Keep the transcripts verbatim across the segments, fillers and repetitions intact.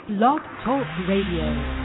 Blog Talk Radio.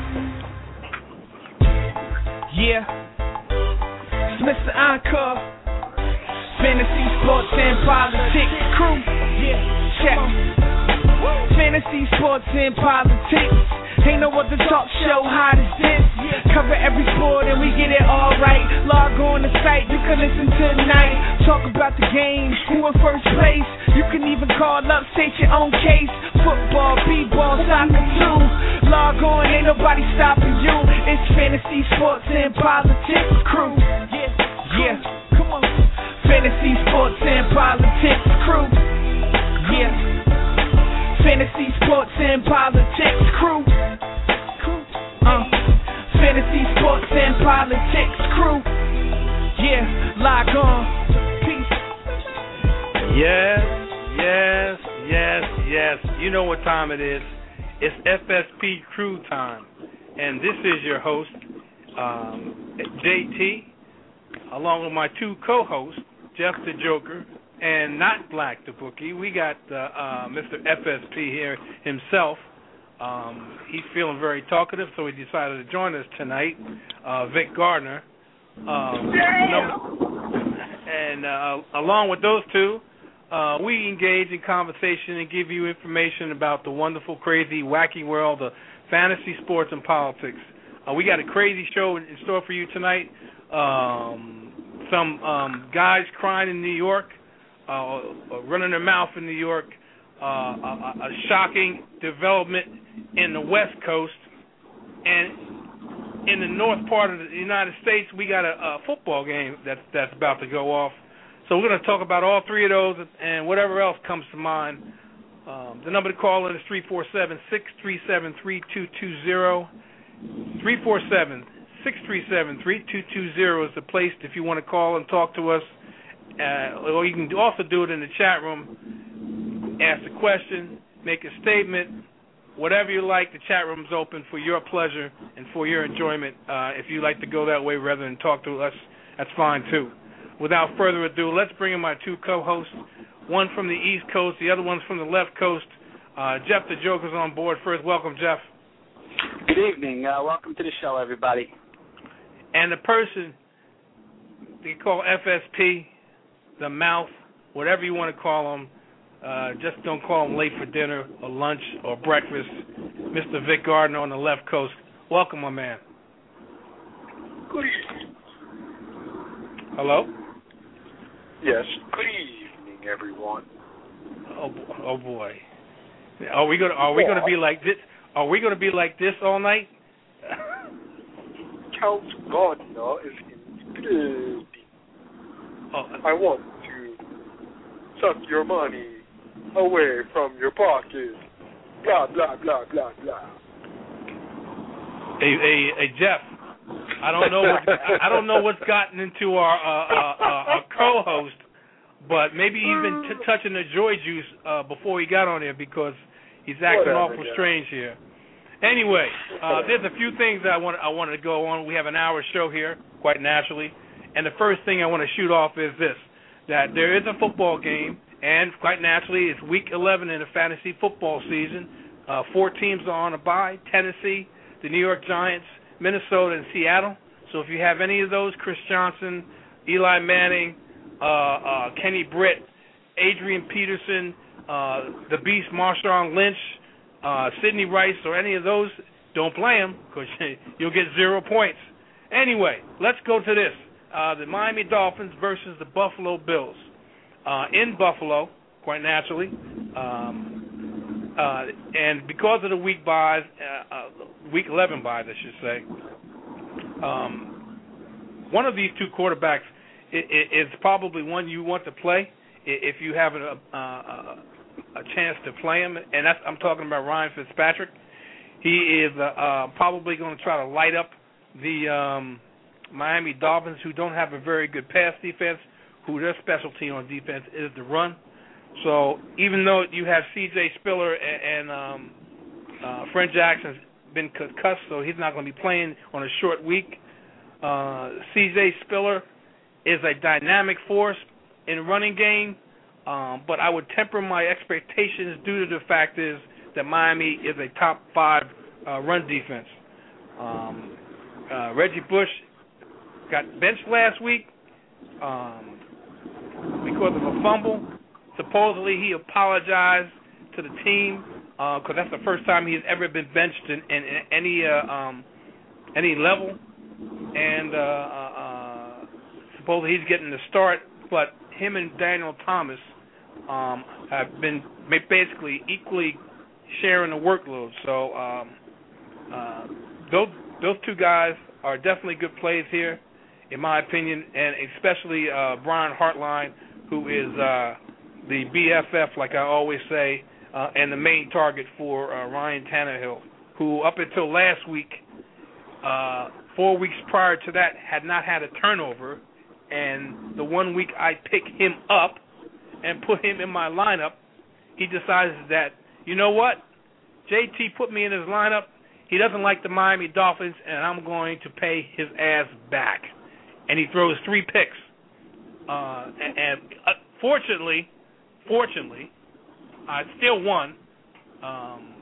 Yeah. It's Mister Encore. Fantasy, sports, and politics. Crew. Yeah. Check. Fantasy, sports, and politics. Ain't no other talk show hot as this. Cover every sport and we get it all right. Log on the site, you can listen tonight. Talk about the game, who in first place. You can even call up, state your own case. Football, b-ball, soccer too. Log on, ain't nobody stopping you. It's fantasy, sports, and politics. Crew. Yeah, yeah, come on. Fantasy, sports, and politics. Crew. Yeah. Fantasy, sports, and politics. Crew. Uh, fantasy, sports, and politics. Crew. Yeah, log on. Peace. Yes, yes, yes, yes. You know what time it is. It's F S P Crew time. And this is your host, um, J T, along with my two co-hosts, Jeff the Joker and not Black the Bookie. We got uh, uh, Mister F S P here himself. Um, he's feeling very talkative, so he decided to join us tonight. Uh, Vic Gardner. Um, no, and uh, along with those two, uh, we engage in conversation and give you information about the wonderful, crazy, wacky world of fantasy, sports, and politics. Uh, we got a crazy show in store for you tonight. Um, some um, guys crying in New York. Uh, running their mouth in New York, uh, a, a shocking development in the West Coast, and in the north part of the United States, we got a, a football game that's that's about to go off. So we're going to talk about all three of those and whatever else comes to mind. Um, the number to call in is three four seven, six three seven, three two two zero. three four seven, six three seven, three two two zero is the place if you want to call and talk to us. Uh, or you can also do it in the chat room, ask a question, make a statement, whatever you like. The chat room's open for your pleasure and for your enjoyment. Uh, if you like to go that way rather than talk to us, that's fine too. Without further ado, let's bring in my two co-hosts, one from the East Coast, the other one's from the left coast. Uh, Jeff the Joker's on board first. Welcome, Jeff. Good evening. Uh, welcome to the show, everybody. And the person they call F S P, the mouth, whatever you want to call him, uh, just don't call him late for dinner or lunch or breakfast. Mister Vic Gardner on the left coast. Welcome, my man. Good evening. Hello? Yes, good evening, everyone. Oh, oh boy. Are we gonna Are we gonna be like this? Are we gonna be like this all night? Count Gardner is in the building. Oh. I want to suck your money away from your pocket. Blah, blah, blah, blah, blah. Hey, hey, hey, Jeff. I don't know. What, I don't know what's gotten into our uh, uh, uh, our co-host, but maybe he's been t- touching the joy juice uh, before he got on there because he's acting Whatever, awful yeah. strange here. Anyway, uh, there's a few things that I want I wanted to go on. We have an hour show here, quite naturally. And the first thing I want to shoot off is this, that there is a football game, and quite naturally it's week eleven in the fantasy football season. Uh, four teams are on a bye, Tennessee, the New York Giants, Minnesota, and Seattle. So if you have any of those, Chris Johnson, Eli Manning, uh, uh, Kenny Britt, Adrian Peterson, uh, the Beast Marshawn Lynch, uh, Sidney Rice, or any of those, don't play them because you'll get zero points. Anyway, let's go to this. Uh, the Miami Dolphins versus the Buffalo Bills. Uh, in Buffalo, quite naturally, um, uh, and because of the week buys, uh, uh, week eleven buys, I should say, um, one of these two quarterbacks is, is probably one you want to play if you have a, a, a chance to play him, and that's, I'm talking about Ryan Fitzpatrick. He is uh, uh, probably going to try to light up the um, Miami Dolphins, who don't have a very good pass defense, who their specialty on defense is the run. So even though you have C J Spiller and, and um, uh, Fred Jackson's been concussed, so he's not going to be playing on a short week, uh, C J Spiller is a dynamic force in running game, um, but I would temper my expectations due to the fact is that Miami is a top five uh, run defense. Um, uh, Reggie Bush got benched last week um, because of a fumble. Supposedly he apologized to the team because uh, that's the first time he's ever been benched in, in, in any uh, um, any level, and uh, uh, supposedly he's getting the start. But him and Daniel Thomas um, have been basically equally sharing the workload. So um, uh, those those two guys are definitely good plays here, in my opinion, and especially uh, Brian Hartline, who is uh, the B F F, like I always say, uh, and the main target for uh, Ryan Tannehill, who up until last week, uh, four weeks prior to that, had not had a turnover. And the one week I pick him up and put him in my lineup, he decides that, you know what, J T put me in his lineup. He doesn't like the Miami Dolphins, and I'm going to pay his ass back. And he throws three picks. Uh, and and uh, fortunately, fortunately, I still won. Um,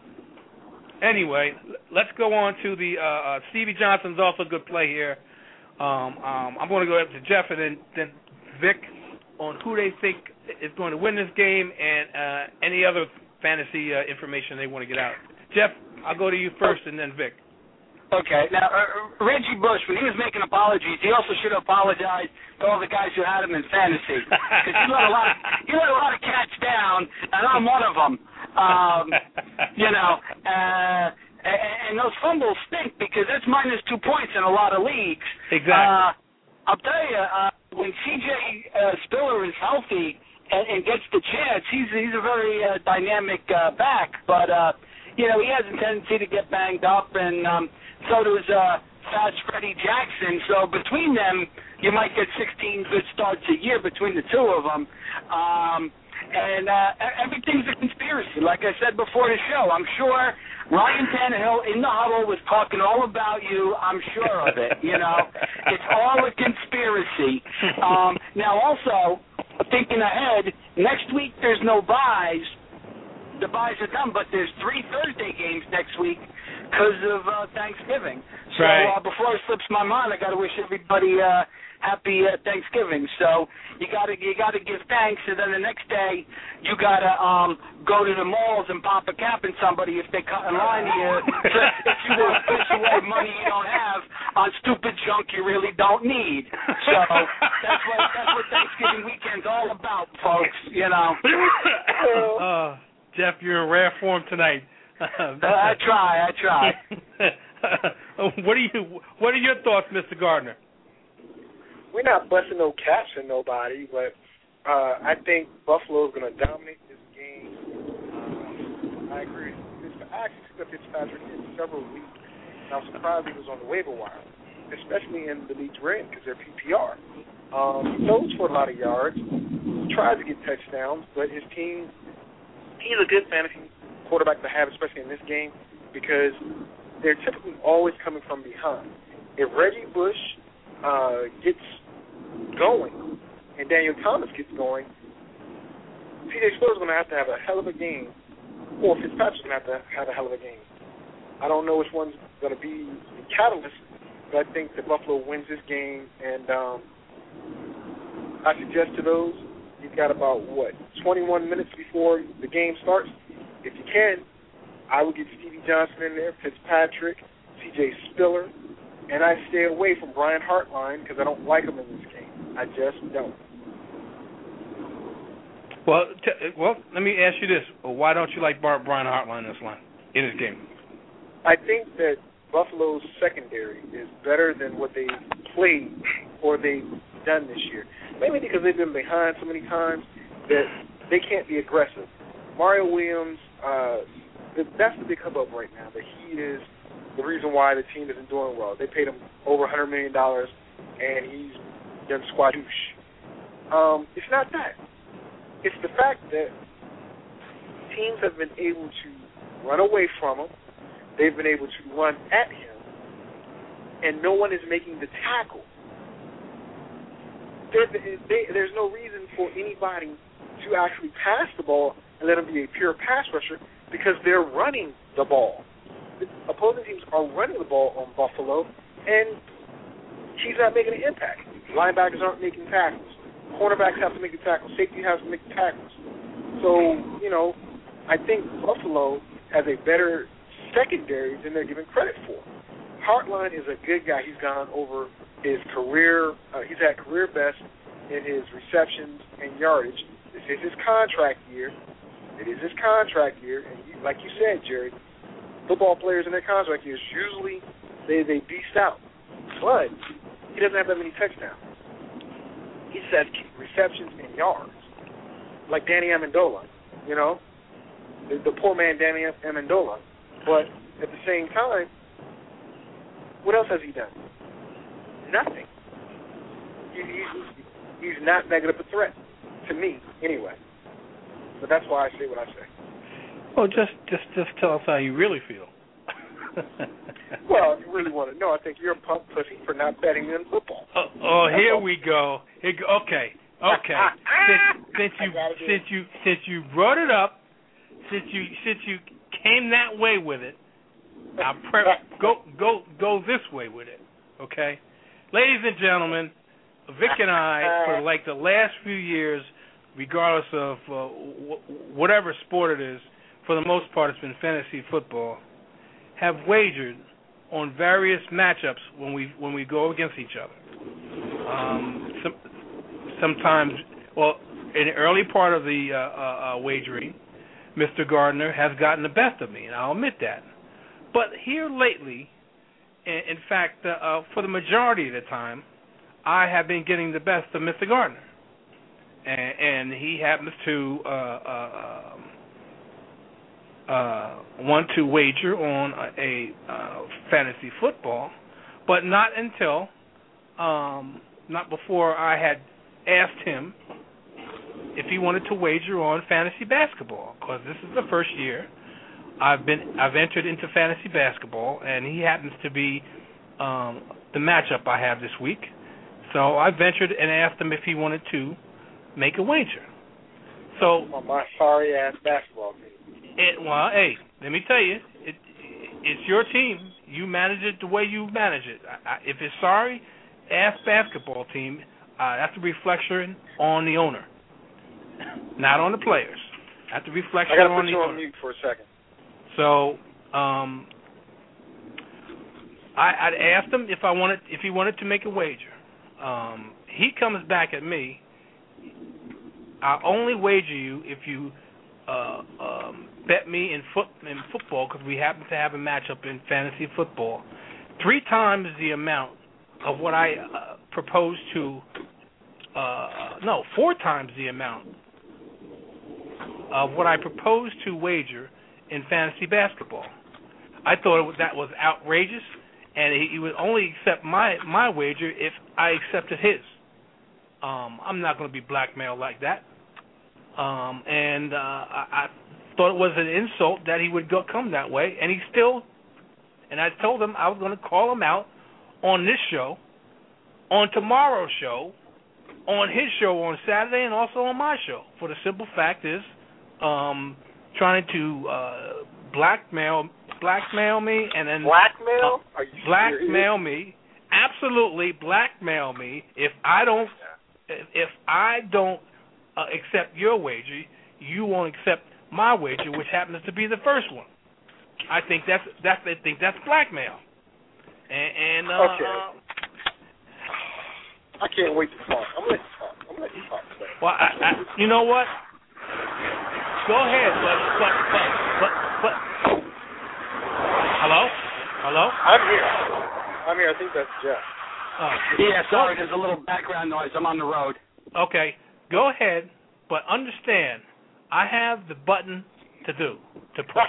anyway, let's go on to the uh, uh, Stevie Johnson's also a good play here. Um, um, I'm going to go up to Jeff and then, then Vic on who they think is going to win this game and uh, any other fantasy uh, information they want to get out. Jeff, I'll go to you first and then Vic. Okay. Now, uh, Reggie Bush, when he was making apologies, he also should have apologized to all the guys who had him in fantasy. Because he let a lot of, he let a lot of cats down, and I'm one of them. Um, you know, uh, and those fumbles stink because that's minus two points in a lot of leagues. Exactly. Uh, I'll tell you, uh, when C J uh, Spiller is healthy and, and gets the chance, he's he's a very uh, dynamic uh, back. But, uh, you know, he has a tendency to get banged up, and um, so does uh, Fast Freddie Jackson. So between them, you might get sixteen good starts a year between the two of them. Um, and uh, everything's a conspiracy. Like I said before the show, I'm sure Ryan Tannehill in the huddle was talking all about you. I'm sure of it. You know, it's all a conspiracy. Um, now, also, thinking ahead, next week there's no buys. The buys are done, but there's three Thursday games next week because of uh, Thanksgiving. So right. uh, before it slips my mind, I got to wish everybody uh, happy uh, Thanksgiving. So you got to you got to give thanks, and then the next day you got to um, go to the malls and pop a cap in somebody if they cut in line to you. If you want to push away money you don't have on stupid junk you really don't need. So that's what that's what Thanksgiving weekend's all about, folks. You know. uh, Jeff, you're in rare form tonight. uh, I try, I try. what are you? What are your thoughts, Mister Gardner? We're not busting no caps in nobody, but uh, I think Buffalo's going to dominate this game. Uh, I agree. I actually took Fitzpatrick in several weeks, and I was surprised he was on the waiver wire, especially in the leagues we're in because they're P P R. Um, he throws for a lot of yards, tries to get touchdowns, but his team, he's a good fantasy quarterback to have, especially in this game, because they're typically always coming from behind. If Reggie Bush uh, gets going and Daniel Thomas gets going, T J Spiller's going to have to have a hell of a game, or Fitzpatrick's going to have to have a hell of a game. I don't know which one's going to be the catalyst, but I think that Buffalo wins this game, and um, I suggest to those, you've got about, what, twenty-one minutes before the game starts. If you can, I would get Stevie Johnson in there, Fitzpatrick, T J Spiller, and I stay away from Brian Hartline because I don't like him in this game. I just don't. Well, t- well, let me ask you this: well, why don't you like Bar- Brian Hartline in this line in this game? I think that Buffalo's secondary is better than what they played or they've done this year. Mainly because they've been behind so many times that they can't be aggressive. Mario Williams, uh, that's the big hubbub right now, that he is the reason why the team isn't doing well. They paid him over one hundred million dollars, and he's done squadoosh. Um, it's not that. It's the fact that teams have been able to run away from him. They've been able to run at him, and no one is making the tackle. There, they, there's no reason for anybody to actually pass the ball and let him be a pure pass rusher because they're running the ball. The opposing teams are running the ball on Buffalo, and he's not making an impact. Linebackers aren't making tackles. Cornerbacks have to make the tackles. Safety has to make the tackles. So, you know, I think Buffalo has a better secondary than they're given credit for. Hartline is a good guy. He's gone over his career. Uh, he's had career best in his receptions and yardage. This is his contract year. It is his contract year. And you, like you said, Jerry, football players in their contract years, usually they, they beast out. But he doesn't have that many touchdowns. He says receptions and yards, like Danny Amendola, you know, the, the poor man Danny Amendola. But at the same time, what else has he done? Nothing. He, he, he's not that good of a threat, to me, anyway. But that's why I say what I say. Well, just just just tell us how you really feel. Well, if you really want to know, I think you're a punk pussy for not betting in football. Oh, oh here we go. Here go. Okay, okay. since, since you since you since you brought it up, since you since you came that way with it, I'll pre- go go go this way with it. Okay, ladies and gentlemen, Vic and I, for like the last few years, regardless of uh, wh- whatever sport it is, for the most part, it's been fantasy football, have wagered on various matchups when we when we go against each other. Um, some, sometimes, well, in the early part of the uh, uh, uh, wagering, Mister Gardner has gotten the best of me, and I'll admit that. But here lately, in, in fact, uh, uh, for the majority of the time, I have been getting the best of Mister Gardner, and, and he happens to uh, uh, uh, want to wager on a, a uh, fantasy football, but not until, um, not before I had asked him if he wanted to wager on fantasy basketball, because this is the first year I've been I've entered into fantasy basketball, and he happens to be um, the matchup I have this week. So I ventured and asked him if he wanted to make a wager. So on my sorry ass basketball team. It, well, hey, let me tell you, it, it's your team. You manage it the way you manage it. I, I, if it's sorry ass basketball team, uh, that's a reflection on the owner, not on the players. That's a reflection I gotta on put the you owner. on mute for a second. So, um, I, I'd asked him if I wanted, if he wanted to make a wager. Um, he comes back at me. I'll only wager you if you uh, um, bet me in foot in football, because we happen to have a matchup in fantasy football, three times the amount of what I uh, proposed to. Uh, no, four times the amount of what I proposed to wager in fantasy basketball. I thought it was, that was outrageous, and he, he would only accept my, my wager if I accepted his. Um, I'm not going to be blackmailed like that. Um, and uh, I, I thought it was an insult that he would go come that way, and he still, and I told him I was going to call him out on this show, on tomorrow's show, on his show on Saturday, and also on my show, for the simple fact is um, trying to uh, blackmail blackmail me and then blackmail uh, Are you blackmail me, absolutely blackmail me if I don't if, if I don't uh, accept your wager, you won't accept my wager, which happens to be the first one. I think that's that's I think that's blackmail. And, and uh, okay. uh, I can't wait to talk. I'm gonna let you talk. I'm gonna let you talk. Today. Well, I, I, you know what? Go ahead, but but but but but. Hello, hello. I'm here. I'm here. I think that's Jeff. Uh, Yeah, sorry, there's a little background noise. I'm on the road. Okay, go ahead, but understand, I have the button to do to push.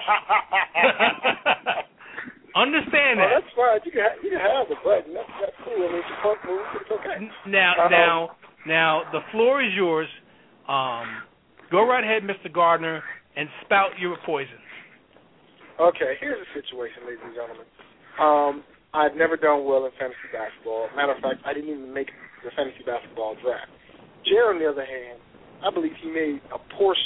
Understand well, that. that's fine. You can have, you can have the button. That's, that's cool. I mean, it's a punk move. It's okay. Now, Uh-oh. now, now, the floor is yours. Um, go right ahead, Mister Gardner, and spout your poison. Okay, here's the situation, ladies and gentlemen. Um, I've never done well in fantasy basketball. Matter of fact, I didn't even make the fantasy basketball draft. Jerry, on the other hand, I believe he made a portion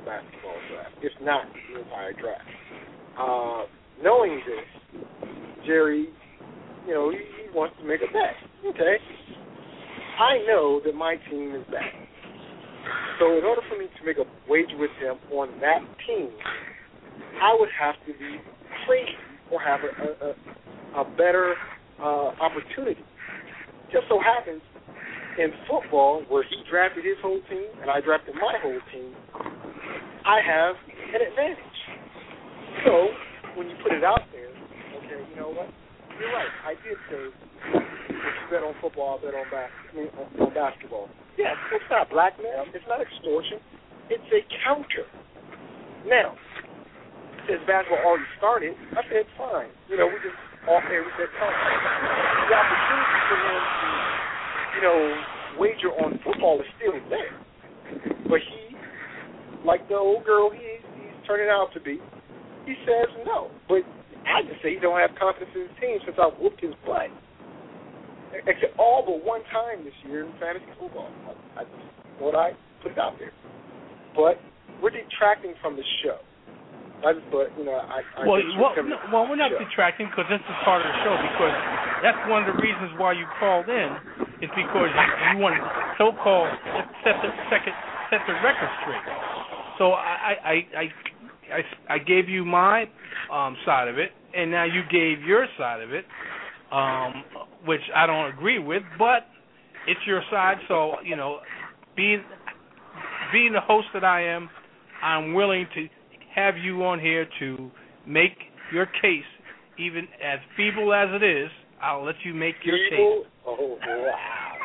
basketball draft, if not the entire draft. Uh, knowing this, Jerry, you know, he, he wants to make a bet. Okay. I know that my team is back. So in order for me to make a wager with him on that team, I would have to be crazy or have a, a, a better uh, opportunity. Just so happens in football, where he drafted his whole team and I drafted my whole team, I have an advantage. So when you put it out there, okay, you know what? You're right. I did say if you bet on football, I'll bet on, bas- I mean, on, on basketball. Yes, it's not blackmail. It's not extortion. It's a counter. Now, since basketball already started, I said, fine. You know, we just off air, we said, fine. The opportunity for him to, you know, wager on football is still there. But he, like the old girl he, he's turning out to be, he says no. But I just say he don't have confidence in his team since I whooped his butt. Except all but one time this year in fantasy football. I, I just thought I put it out there. But we're detracting from the show. I just thought, you know, I, I well, well, no, well, we're not show. detracting because this is part of the show. Because that's one of the reasons why you called in is because you, you want to so-called set the second set the record straight. So I I I I, I gave you my um, side of it, and now you gave your side of it. Um, which I don't agree with, but it's your side. So, you know, being being the host that I am, I'm willing to have you on here to make your case, even as feeble as it is. I'll let you make your feeble? case. Oh, wow.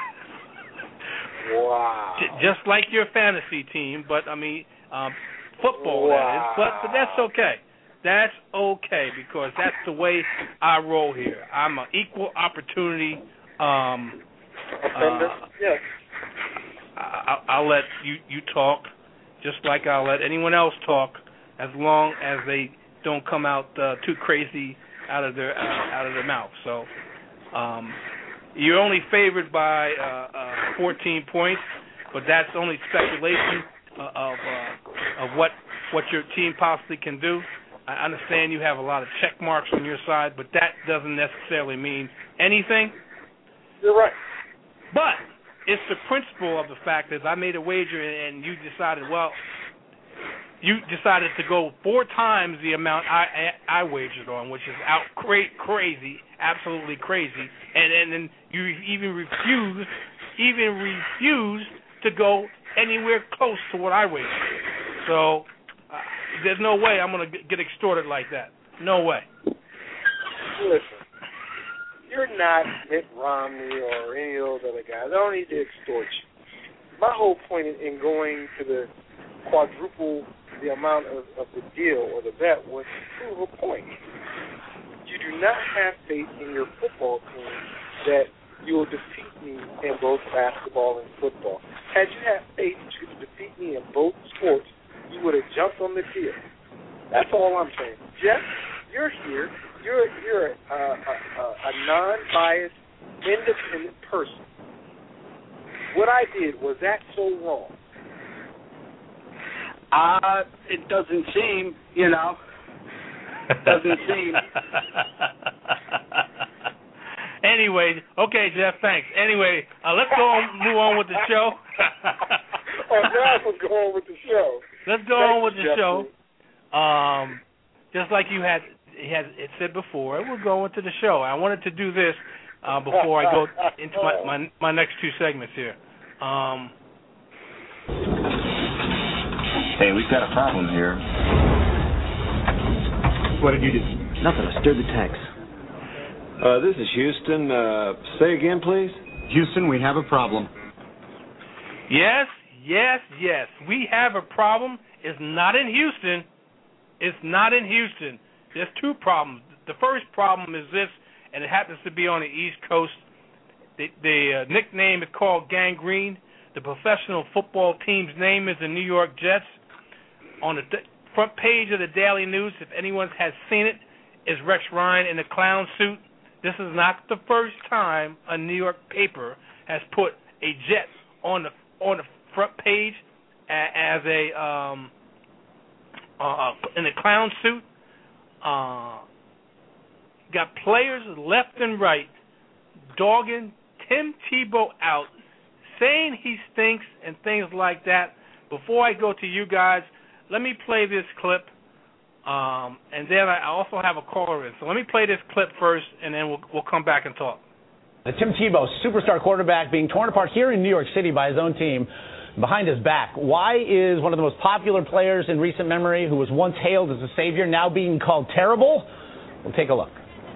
Wow. Just like your fantasy team, but, I mean, um, football, wow. that is. But, but that's okay. That's okay because that's the way I roll here. I'm an equal opportunity um, offender. Uh, yes. I, I'll let you, you talk, just like I'll let anyone else talk, as long as they don't come out uh, too crazy out of their uh, out of their mouth. So um, you're only favored by uh, uh, fourteen points, but that's only speculation uh, of uh, of what what your team possibly can do. I understand you have a lot of check marks on your side, but that doesn't necessarily mean anything. You're right. But it's the principle of the fact that I made a wager and you decided, well, you decided to go four times the amount I I, I wagered on, which is out cra- crazy, absolutely crazy, and, and then you even refused, even refused to go anywhere close to what I wagered. So uh, there's no way I'm going to get extorted like that. No way. Listen, you're not Mitt Romney or any of those other guys. I don't need to extort you. My whole point in going to the quadruple the amount of, of the deal or the bet was to prove a point. You do not have faith in your football team that you will defeat me in both basketball and football. Had you had faith that you could defeat me in both sports, you would have jumped on the deal. That's all I'm saying. Jeff, you're here. You're you're a, a, a, a non-biased, independent person. What I did, was that so wrong? Uh, it doesn't seem, you know. Doesn't seem. Anyway, okay, Jeff, thanks. Anyway, uh, let's go on, move on with the show. Oh, now we're going with the show. Let's go Thank on with you, the Jeffrey. show. Um, just like you had, had it said before, we're going to the show. I wanted to do this uh, before I go into my, my my next two segments here. Um, Hey, we've got a problem here. What did you do? Nothing. I stirred the tanks. Uh, this is Houston. Uh, say again, please. Houston, we have a problem. yes, yes, yes. We have a problem. It's not in Houston. It's not in Houston. There's two problems. The first problem is this, and it happens to be on the East Coast. The, the uh, nickname is called Gangrene. The professional football team's name is the New York Jets. On the th- front page of the Daily News, if anyone has seen it, is Rex Ryan in a clown suit. This is not the first time a New York paper has put a Jet on the on the front page a- as a um, uh, in a clown suit. Uh, got players left and right dogging Tim Tebow out, saying he stinks and things like that. Before I go to you guys, let me play this clip, um, and then I also have a caller in. So let me play this clip first, and then we'll we'll come back and talk. Tim Tebow, superstar quarterback, being torn apart here in New York City by his own team behind his back. Why is one of the most popular players in recent memory, who was once hailed as a savior, now being called terrible? We'll take a look.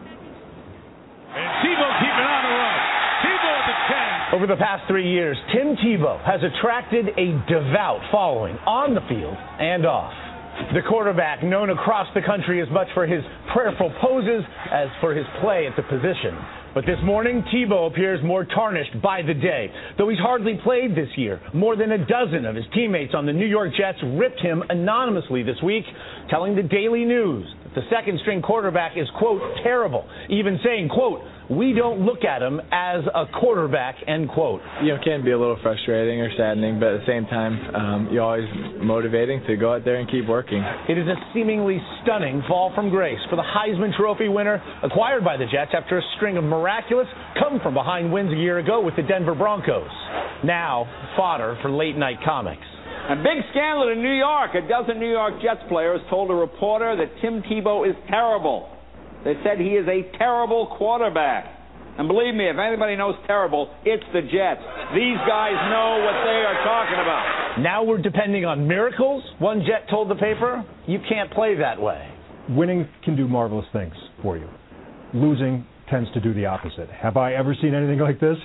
And Tebow keeping on the run. Tebow at the ten. Over the past three years, Tim Tebow has attracted a devout following on the field and off. The quarterback, known across the country as much for his prayerful poses as for his play at the position. But this morning, Tebow appears more tarnished by the day. Though he's hardly played this year, more than a dozen of his teammates on the New York Jets ripped him anonymously this week, telling the Daily News that the second-string quarterback is, quote, terrible, even saying, quote, we don't look at him as a quarterback, end quote. You know, it can be a little frustrating or saddening, but at the same time, um, you're always motivating to go out there and keep working. It is a seemingly stunning fall from grace for the Heisman Trophy winner, acquired by the Jets after a string of miraculous come-from-behind wins a year ago with the Denver Broncos. Now, fodder for late-night comics. A big scandal in New York. A dozen New York Jets players told a reporter that Tim Tebow is terrible. They said he is a terrible quarterback. And believe me, if anybody knows terrible, it's the Jets. These guys know what they are talking about. Now we're depending on miracles? One Jet told the paper, you can't play that way. Winning can do marvelous things for you. Losing tends to do the opposite. Have I ever seen anything like this?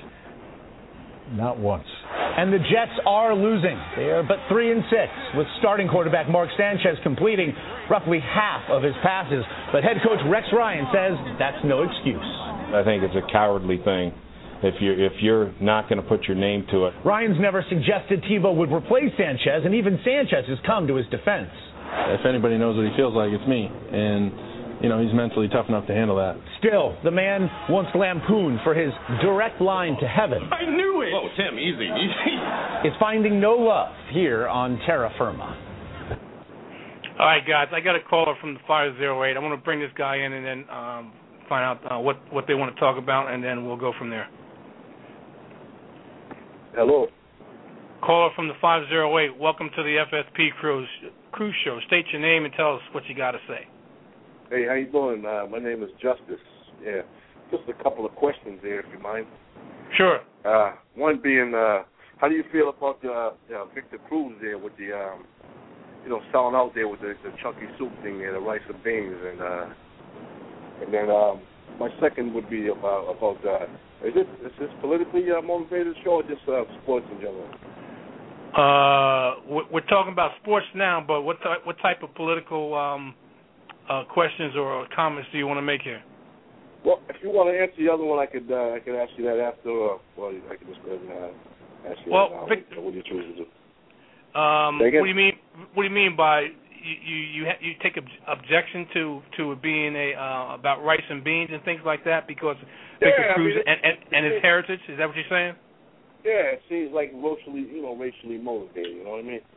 Not once. And the Jets are losing. They are but three and six, with starting quarterback Mark Sanchez completing roughly half of his passes. But head coach Rex Ryan says that's no excuse. I think it's a cowardly thing if you're if you're not going to put your name to it. Ryan's never suggested Tebow would replace Sanchez, and even Sanchez has come to his defense. If anybody knows what he feels like, it's me. And you know, he's mentally tough enough to handle that. Still, the man once lampooned for his direct line to heaven. I knew it! Whoa, Tim, easy, easy. Is finding no love here on terra firma. All right, guys, I got a caller from the five oh eight. I want to bring this guy in and then um, find out uh, what, what they want to talk about, and then we'll go from there. Hello. Caller from the five oh eight, welcome to the F S P Cruise, Cruise Show. State your name and tell us what you got to say. Hey, how you doing? Uh, my name is Justice. Yeah, just a couple of questions there, if you mind. Sure. Uh, one being, uh, how do you feel about uh, uh, Victor Cruz there with the, um, you know, selling out there with the, the chunky soup thing there, the rice and beans, and uh, and then um, my second would be about about uh, is this is this politically uh, motivated show or just uh, sports in general? Uh, we're talking about sports now, but what ty- what type of political um, Uh, questions or comments do you want to make here? Well, if you want to answer the other one, I could uh, I could ask you that after. Uh, well, I can just go ahead and uh, ask you well, that now. Vic- What do you choose to do? Um, what do you mean? What do you mean by you you you, ha- you take ob- objection to to it being a uh, about rice and beans and things like that because Yeah, Victor I Cruz mean, it, and, and, and his it, heritage? Is that what you're saying? Yeah, it seems like racially, you know, racially motivated. You know what I mean?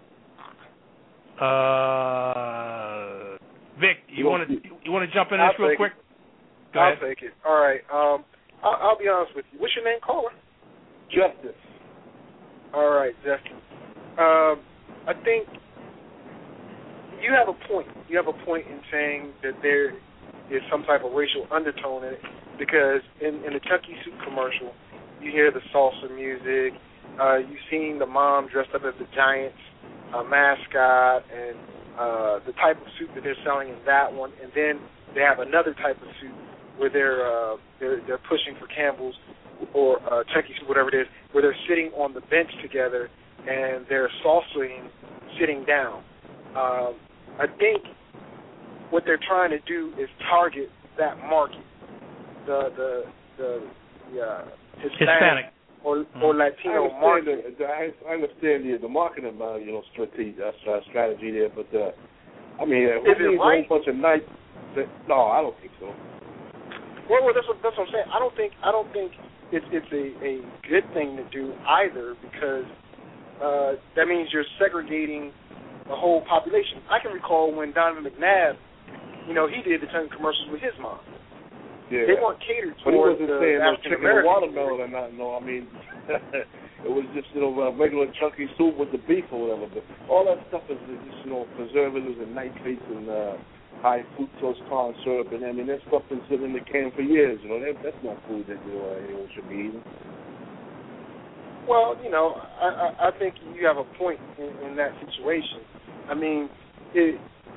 Uh, Vic, you want to you want to jump in I'll this real take quick? It. Go I'll ahead. take it. All right. Um, I'll, I'll be honest with you. What's your name, caller? Justice. All right, Justice. Um, I think you have a point. You have a point in saying that there is some type of racial undertone in it because in, in the Chucky Soup commercial, you hear the salsa music. Uh, you've seen the mom dressed up as the Giants uh, mascot and uh, the type of soup that they're selling in that one, and then they have another type of soup where they're uh, they're, they're pushing for Campbell's or uh, Chucky Soup, whatever it is, where they're sitting on the bench together and they're salsaing sitting down. Um, I think what they're trying to do is target that market, the the the, the uh, Hispanic, Hispanic. or or Latino I market. The, I, I understand the, the marketing, uh, you know, strategy, uh, strategy there, but uh, I mean, uh, Is it right? A whole bunch of nights. That, no, I don't think so. Well, well, that's what, that's what I'm saying. I don't think I don't think it's it's a, a good thing to do either because uh, that means you're segregating a whole population. I can recall when Donovan McNabb, you know, he did the turn commercials with his mom. Yeah. They weren't catered But he towards wasn't the saying no African chicken and American. watermelon or nothing. No, I mean, it was just, you know, uh, regular chunky soup with the beef or whatever. But all that stuff is just, you know, preservatives and nitrates and uh, high fructose corn syrup. And I mean, that stuff been sitting in the can for years. You know, that, that's not food that you know, anyone should be eating. Well, you know, I, I, I think you have a point in, in that situation. I mean, it,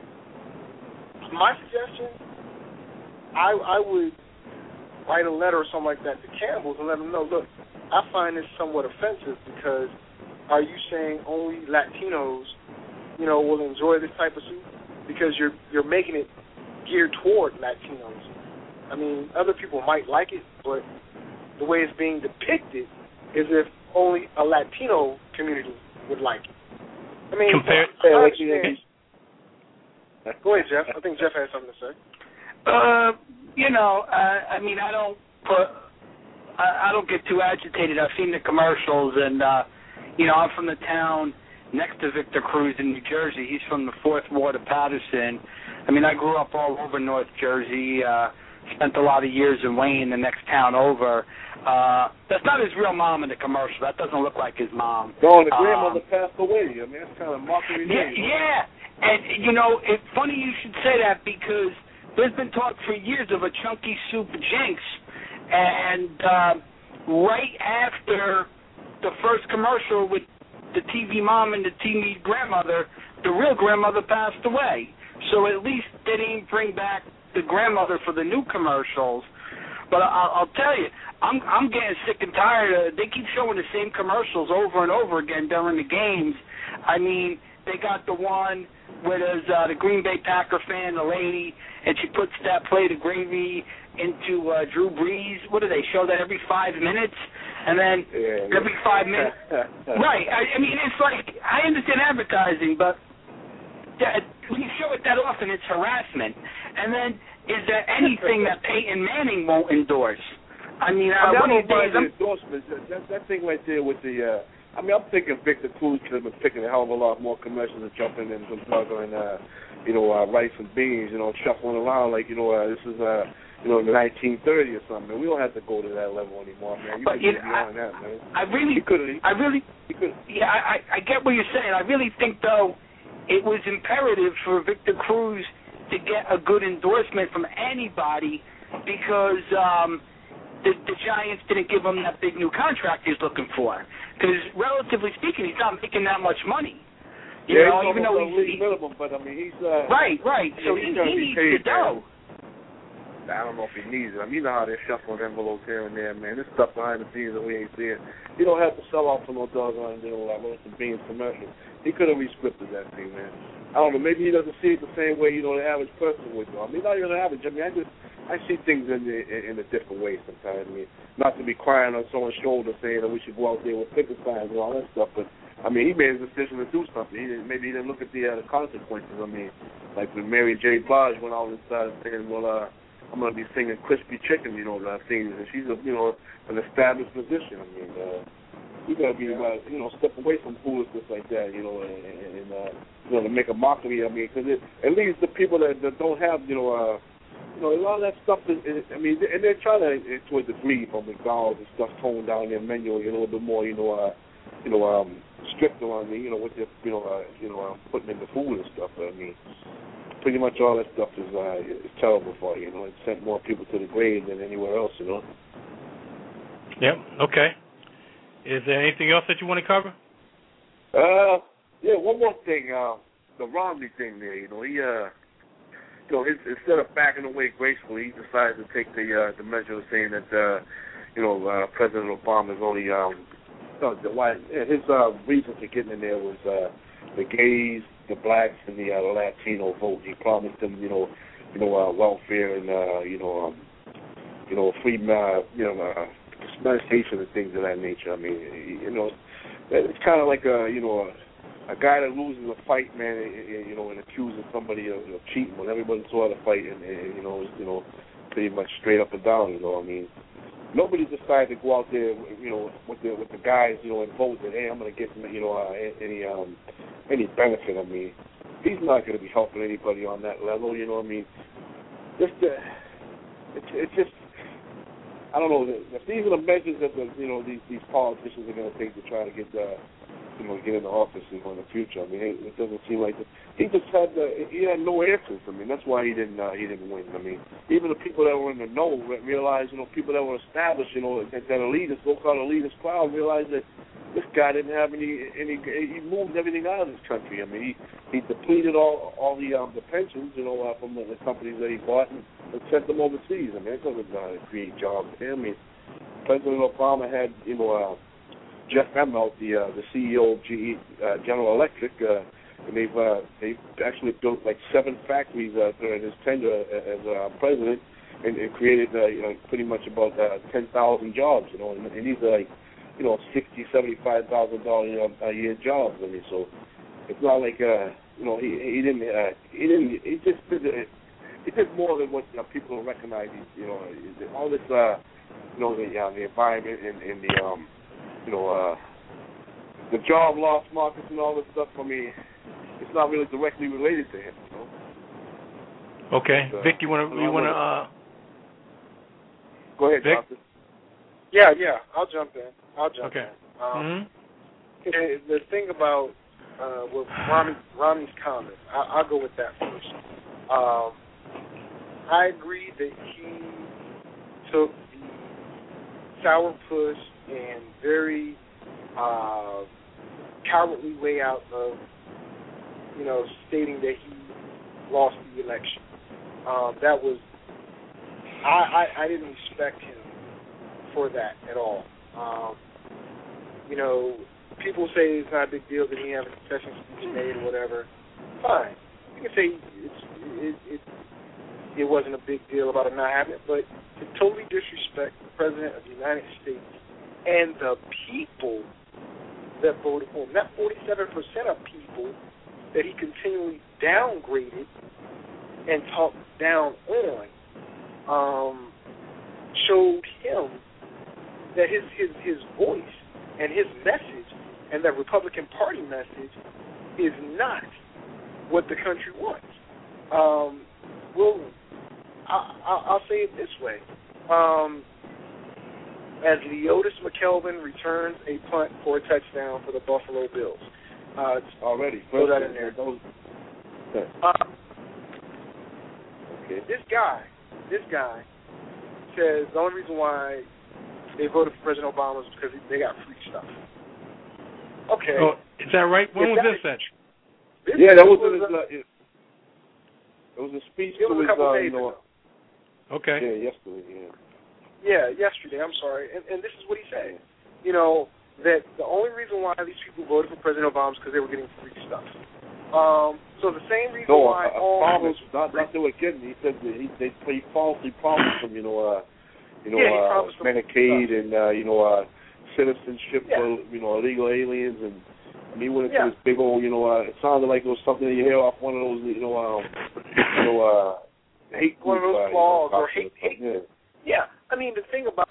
my suggestion, I, I would write a letter or something like that to Campbell's and let them know, look, I find this somewhat offensive because are you saying only Latinos, you know, will enjoy this type of soup? Because you're you're making it geared toward Latinos. I mean, other people might like it, but the way it's being depicted is if only a Latino community would like it. I mean, Compared, I understand. Go ahead, Jeff. I think Jeff has something to say. Uh, you know, uh, I mean, I don't put, I, I don't get too agitated. I've seen the commercials, and uh, you know, I'm from the town next to Victor Cruz in New Jersey. He's from the Fourth Ward of Patterson. I mean, I grew up all over North Jersey. Uh, spent a lot of years in Wayne, the next town over. Uh, that's not his real mom in the commercial. That doesn't look like his mom. No, the grandmother um, passed away. I mean, it's kind of mockery. Yeah, yeah. And, you know, it's funny you should say that because there's been talk for years of a chunky soup jinx. And uh, right after the first commercial with the T V mom and the T V grandmother, the real grandmother passed away. So at least they didn't bring back the grandmother for the new commercials. But I'll, I'll tell you, I'm I'm getting sick and tired of, they keep showing the same commercials over and over again during the games. I mean, they got the one where there's uh, the Green Bay Packer fan, the lady, and she puts that plate of gravy into uh, Drew Brees. What do they show that every five minutes? And then yeah, every five minutes. Right. I, I mean, it's like, I understand advertising, but that, when you show it that often, it's harassment. And then, is there anything that Peyton Manning won't endorse? I mean, uh, I mean, one I of these days, the endorsements. That, that thing right there with the, uh, I mean, I'm thinking Victor Cruz could have been picking a hell of a lot more commercials and jumping in some burger and, uh, you know, uh, rice and beans, you know, shuffling around like, you know, uh, this is, uh, you know, in the nineteen thirty or something. Man. We don't have to go to that level anymore, man. You but, can you get know, beyond I, that, man. I really, I really, yeah, I, I get what you're saying. I really think, though, it was imperative for Victor Cruz to get a good endorsement from anybody because um, the, the Giants didn't give him that big new contract he's looking for. Because relatively speaking, he's not making that much money. You yeah, know, he's even though he's league minimum, but I mean, he's uh, right, right. So he's he, he needs paid, to dough. I don't know if he needs it. I mean, you know how they're shuffling envelopes here and there, man. This stuff behind the scenes that we ain't seeing. You don't have to sell off for no doggone, you know, like some beans commercial. He could have rescripted that thing, man. I don't know. Maybe he doesn't see it the same way, you know, the average person would. I mean, not even the average. I mean, I just I see things in the, in, in a different way sometimes. I mean, not to be crying on someone's shoulder saying that we should go out there with picket signs and all that stuff, but I mean, he made a decision to do something. He didn't, maybe he didn't look at the, uh, the consequences. I mean, like when Mary J. Blige went out and started saying, well, uh, I'm going to be singing Crispy Chicken, you know, uh, things, and she's, a, you know, an established position. I mean, uh, you got to be, uh, you know, step away from foolishness like that, you know, and, and uh, you know, to make a mockery. I mean, because it, it leaves the people that, that don't have, you know, uh, you know, a lot of that stuff. Is, is, I mean, and they're trying to, to a degree, from McDonald's and stuff, tone down their menu a little bit more, you know, uh, you know, um, stricter on the, you know, what they're, you know, uh, you know, uh, putting in the food and stuff. But I mean, pretty much all that stuff is uh, is terrible for you. You know, it sent more people to the grave than anywhere else. You know. Yep. Okay. Is there anything else that you want to cover? Uh, yeah. One more thing. Uh, the Romney thing there. You know, he uh, you know, his, instead of backing away gracefully, he decided to take the uh, the measure of saying that, uh, you know, uh, President Obama is only um. No, the, why, his uh, reason for getting in there was uh, the gays, the blacks, and the uh, Latino vote. He promised them, you know, you know, uh, welfare and uh, you know, um, you know, free, uh, you know, uh, medication and things of that nature. I mean, you know, it's kind of like a, you know, a, a guy that loses a fight, man, and, you know, and accuses somebody of, of cheating when everybody saw the fight, and, and you know, you know, pretty much straight up and down. You know, I mean. Nobody decided to go out there, you know, with the with the guys, you know, and vote that, hey, I'm going to get, you know, uh, any um, any benefit. I mean, he's not going to be helping anybody on that level. You know what I mean? Just uh, it's it's just I don't know. If these are the measures that the you know these these politicians are going to take to try to get uh, you know get into office you know, in the future. I mean, it, it doesn't seem like the, he just had uh, he had no answers. I mean, that's why he didn't uh, he didn't win. I mean, even the people that were in the know realized you know people that were established you know that, that elitist so-called elitist crowd realized that this guy didn't have any any he moved everything out of this country. I mean, he he depleted all all the um, the pensions you know uh, from the, the companies that he bought and, and sent them overseas. I mean, it doesn't uh, create jobs for him. I mean, President Obama had you know. Uh, Jeff Immelt, the uh, the C E O of G E, uh, General Electric, uh, and they've uh, they've actually built like seven factories uh, during his tenure as uh, president, and, and created uh, you know pretty much about uh, ten thousand jobs. You know, and, and these are like you know sixty, seventy-five thousand dollars a year jobs. I mean, so it's not like uh, you know he he didn't uh, he didn't he just did it, he did more than what you know, people recognize. You know, all this uh, you know the uh, the environment and, and the um. You know, uh, the job loss markets and all this stuff. I mean, it's not really directly related to him. You know. Okay, but, uh, Vic, you want to you want to uh... go ahead, Vic? Doctor. Yeah, yeah, I'll jump in. I'll jump okay. in. Um, mm-hmm. the, the thing about uh, with Romney, Romney's comments, I, I'll go with that first. Um, I agree that he took the sourpuss and very uh, cowardly way out of, you know, stating that he lost the election. Um, that was, I, I, I didn't respect him for that at all. Um, you know, people say it's not a big deal that he have a concession speech made or whatever. Fine. You can say it's, it, it, it wasn't a big deal about it not happening, but to totally disrespect the President of the United States and the people that voted for him, that forty-seven percent of people that he continually downgraded and talked down on, um, showed him that his, his, his voice and his message and that Republican Party message is not what the country wants. Um, well, I, I, I'll say it this way. Um, as Leotis McKelvin returns a punt for a touchdown for the Buffalo Bills. Uh, Already. Throw that in there. Those, uh, okay. This guy, this guy says the only reason why they voted for President Obama is because they got free stuff. Okay. Oh, is that right? When if was that, this at? This yeah, that was, was a, uh, it, it was a speech it was to a couple his, uh, days you know, ago. Okay. Yeah, yesterday, yeah. Yeah, yesterday, I'm sorry. And, and this is what he said. You know, that the only reason why these people voted for President Obama is because they were getting free stuff. Um, so the same reason no, why a, a all promise, not, not they were kidding. He said that he, they, he falsely promised them, you know, uh, you know, yeah, uh, Medicaid and, uh, you know, uh, citizenship yeah. for, you know, illegal aliens. And I mean, he went into yeah. this big old, you know, uh, it sounded like it was something that you hear off one of those, you know, um, you know, uh, hate one of those uh, laws you know, or hate, hate. Yeah. yeah, I mean, the thing about,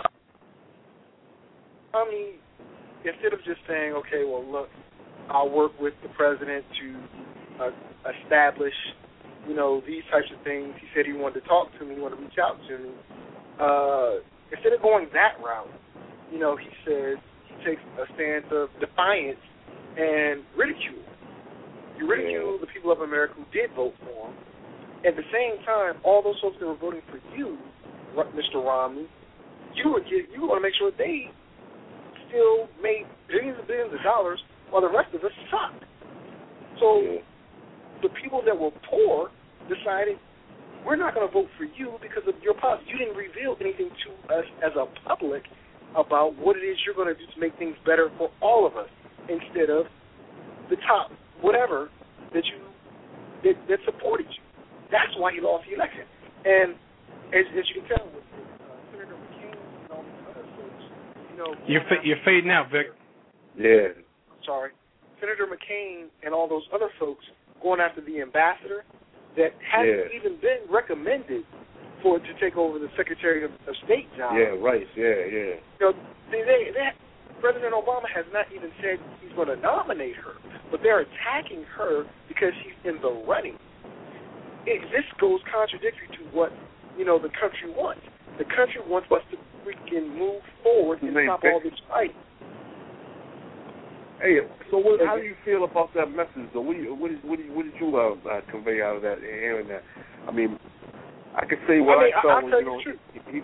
I mean, instead of just saying, okay, well, look, I'll work with the president to uh, establish, you know, these types of things. He said he wanted to talk to me, he wanted to reach out to me. Uh, instead of going that route, you know, he says he takes a stance of defiance and ridicule. You ridicule the people of America who did vote for him. At the same time, all those folks that were voting for you, Mister Romney, you were get, you want to make sure they still made billions and billions of dollars while the rest of us sucked. So yeah. the people that were poor decided, we're not going to vote for you because of your policy. You didn't reveal anything to us as a public about what it is you're going to do to make things better for all of us instead of the top whatever that you that, that supported you. That's why he lost the election. And as, as you can tell with uh, Senator McCain and all these other folks, you know... You're, fa- you're fading out, Vic. Yeah. I'm sorry. Senator McCain and all those other folks going after the ambassador that hasn't yeah. even been recommended for to take over the Secretary of, of State job. Yeah, right. Yeah, yeah. You know, they, they, they, President Obama has not even said he's going to nominate her, but but they're attacking her because she's in the running. It, this goes contradictory to what, you know, the country wants. The country wants us to freaking move forward and stop all this fighting. Hey, so what, how do you feel about that message, though? What, do you, what, is, what, did, what did you uh, uh, convey out of that, hearing that? I mean, I can say what I, mean, I saw I'll was, tell you know, you the truth. He,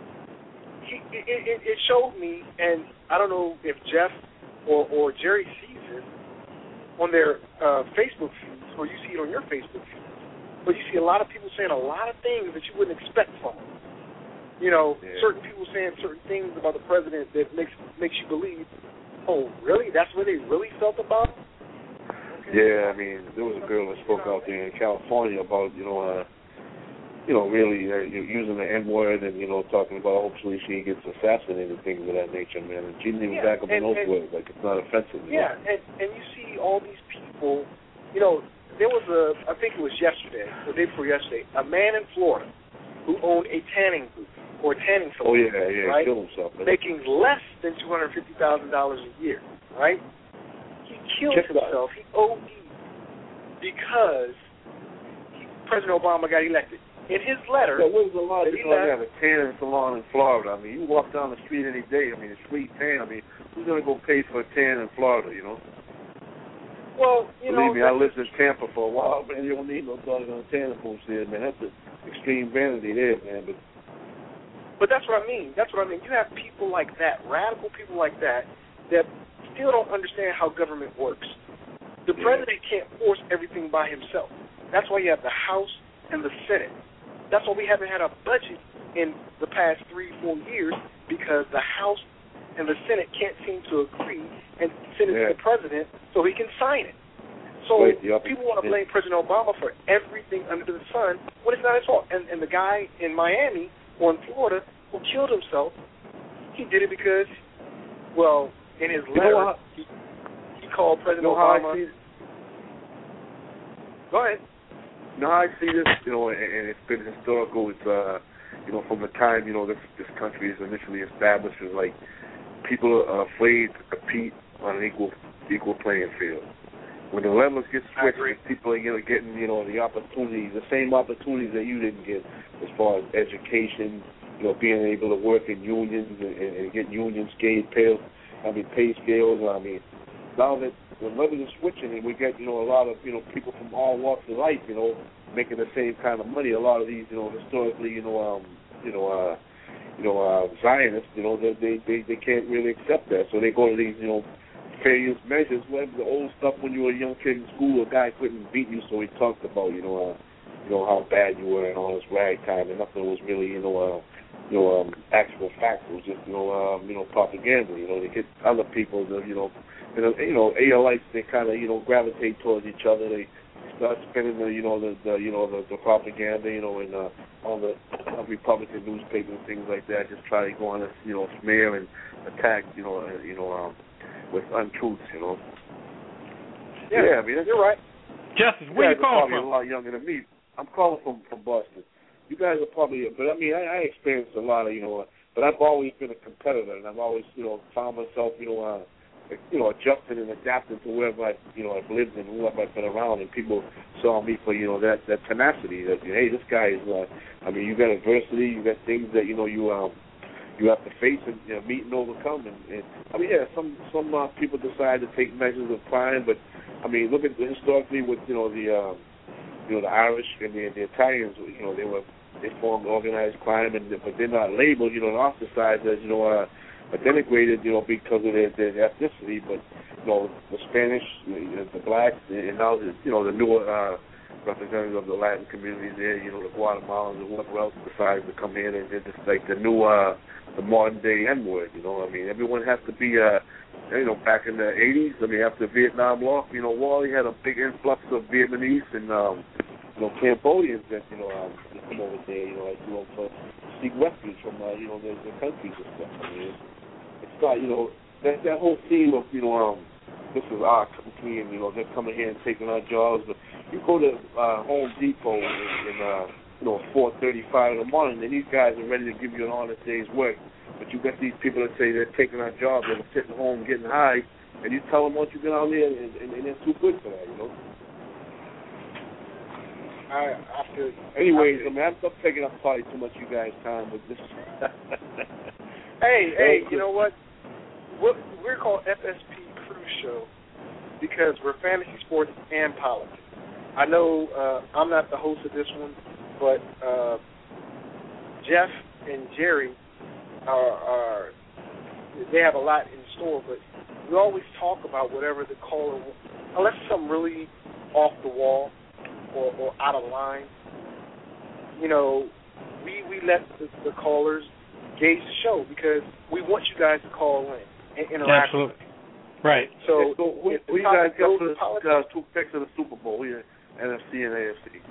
he, it, it, it showed me, and I don't know if Jeff or, or Jerry sees it on their uh, Facebook feeds, or you see it on your Facebook feeds, but you see a lot of people saying a lot of things that you wouldn't expect from them. You know, yeah. certain people saying certain things about the president that makes makes you believe, oh, really? That's what they really felt about him? Okay. Yeah, I mean, there was a girl that spoke out there in California about, you know, uh, you know, really uh, using the N-word and, you know, talking about hopefully she gets assassinated, things of that nature, man. And she didn't even yeah, back up on those words, like it's not offensive. Yeah, know? and, and you see all these people, you know, there was a, I think it was yesterday, the day before yesterday, a man in Florida who owned a tanning booth. Or tanning salon, oh, yeah, yeah, right? Killed himself, man. Making less than two hundred fifty thousand dollars a year, right? He killed Check himself. He O D'd because he, President Obama got elected. In his letter, yeah, what was a lot of people left, have a tanning salon in Florida? I mean, you walk down the street any day. I mean, a street tan. I mean, who's gonna go pay for a tan in Florida? You know. Well, you Believe know, me, I lived in Tampa for a while, man. You don't need no doggone tanning booths there, man. That's an extreme vanity there, man. But But that's what I mean. That's what I mean. You have people like that, radical people like that, that still don't understand how government works. The yeah. president can't force everything by himself. That's why you have the House and the Senate. That's why we haven't had a budget in the past three, four years, because the House and the Senate can't seem to agree and send it yeah. to the president so he can sign it. So Wait, yep. people want to blame yeah. President Obama for everything under the sun when it's not his fault. And, and the guy in Miami or in Florida who killed himself, he did it because, well, in his letter, you know he, he called President you know Obama. See, Go ahead. You know how I see this, you know, and, and it's been historical. It's, uh, you know, from the time, you know, this, this country is initially established, it's like people are afraid to compete on an equal equal playing field. When the levels get switched, people are, you know, getting, you know, the opportunities, the same opportunities that you didn't get as far as education, you know, being able to work in unions and, and, and get union scale pay, I mean, pay scales. I mean, now that the levels are switching and we get, you know, a lot of, you know, people from all walks of life, you know, making the same kind of money. A lot of these, you know, historically, you know, um, you know, uh, you know, uh, Zionists, you know, they, they they they can't really accept that, so they go to these, you know, various measures. Whatever the old stuff when you were a young kid in school, a guy couldn't beat you, so he talked about, you know, uh, you know how bad you were and all this ragtime, and nothing was really, you know, uh, you know, um, actual facts. It was just, you know, um, you know, propaganda. You know, to get other people to, you know, you know, you know, A L ites, they kind of, you know, gravitate towards each other. They start spinning the, you know, the, the you know, the, the propaganda, you know, and uh, all the uh, Republican newspapers and things like that. Just try to go on, a, you know, smear and attack, you know, uh, you know, um, with untruths, you know. Yeah, yeah I mean, you're right. Justice, where you, you calling from? A lot younger than me. I'm calling from from Boston. You guys are probably, but I mean, I, I experienced a lot of, you know, but I've always been a competitor, and I've always, you know, found myself, you know, uh, you know, adjusting and adapting to wherever I, you know, I've lived and whoever I've been around, and people saw me for, you know, that that tenacity. That, hey, this guy is, uh, I mean, you got adversity, you got things that, you know, you um, you have to face and, you know, meet and overcome. And, and I mean, yeah, some some uh, people decide to take measures of crime, but I mean, look at the, historically with, you know, the um, you know, the Irish and the, the Italians, you know, they were they formed organized crime, and but they're not labeled, you know, and ostracized as, you know, uh, denigrated, you know, because of their, their ethnicity. But, you know, the Spanish, the, the blacks, and now the, you know, the newer uh, representatives of the Latin communities there, you know, the Guatemalans and whoever else decides to come in, and they're just like the new, uh, the modern day N-word. You know, I mean, everyone has to be, uh, you know, back in the eighties. I mean, after Vietnam War, you know, war, you had a big influx of Vietnamese and um, you know, Cambodians that, you know, um, come over there, you know, like, you know, to seek refuge from, uh, you know, their, their countries and stuff. I mean, it's, it's not, you know, that that whole theme of, you know, um, this is our country, and, you know, they're coming here and taking our jobs. But you go to uh, Home Depot in, in uh, you know, four thirty-five in the morning, and these guys are ready to give you an honest day's work. But you got these people that say they're taking our jobs, and they're sitting home getting high, and you tell them once you get out there, and, and, and they're too good for that, you know. I, I feel. Anyways, I mean, I'm not taking up probably too much of you guys' time with this. hey, hey, you know what? What we're called F S P Cruise Show because we're fantasy sports and politics. I know uh, I'm not the host of this one, but uh, Jeff and Jerry are, are they have a lot in store. But we always talk about whatever the caller, unless it's something really off the wall or, or out of line. You know, we we let the, the callers gauge the show because we want you guys to call in and interact. Absolutely. Right. So, so we, we guys got the uh, two picks of the Super Bowl here, N F C and A F C.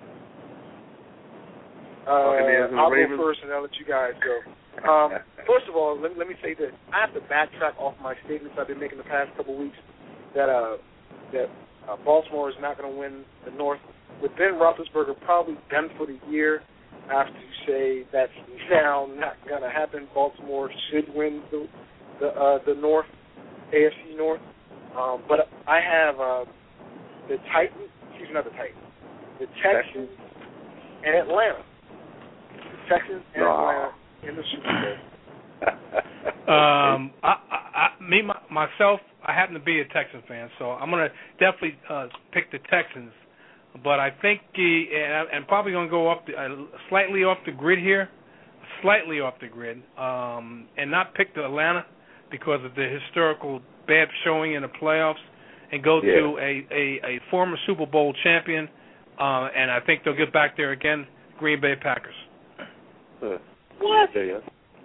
Uh, I'll go first and I'll let you guys go. Um, first of all, let, let me say this. I have to backtrack off my statements I've been making the past couple of weeks that uh, that uh, Baltimore is not going to win the North. With Ben Roethlisberger probably done for the year, I have to say that's now not going to happen. Baltimore should win the the, uh, the North, A F C North. Um, but I have uh, the Titans, excuse me, not the Titans, the Texans and Atlanta. The Texans and no. Atlanta in the Super Bowl. um, I, I, I, me my, myself, I happen to be a Texans fan, so I'm going to definitely uh, pick the Texans. But I think, the, and I'm probably going to go up the, uh, slightly off the grid here, slightly off the grid, um, and not pick the Atlanta because of the historical bad showing in the playoffs, and go yeah. to a, a, a former Super Bowl champion, uh, and I think they'll get back there again, Green Bay Packers. Huh. What? Yeah,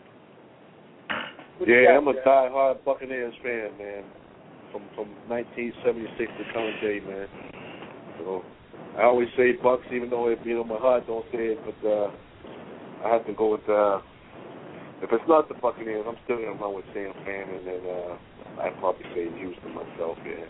yeah I'm a die-hard Buccaneers fan, man, from from nineteen seventy-six to current day, man. So I always say Bucks, even though it, you know my heart don't say it, but uh, I have to go with. Uh, if it's not the Buccaneers, I'm still gonna run with Sam Fanning, and uh, I'd probably say Houston myself. Yeah,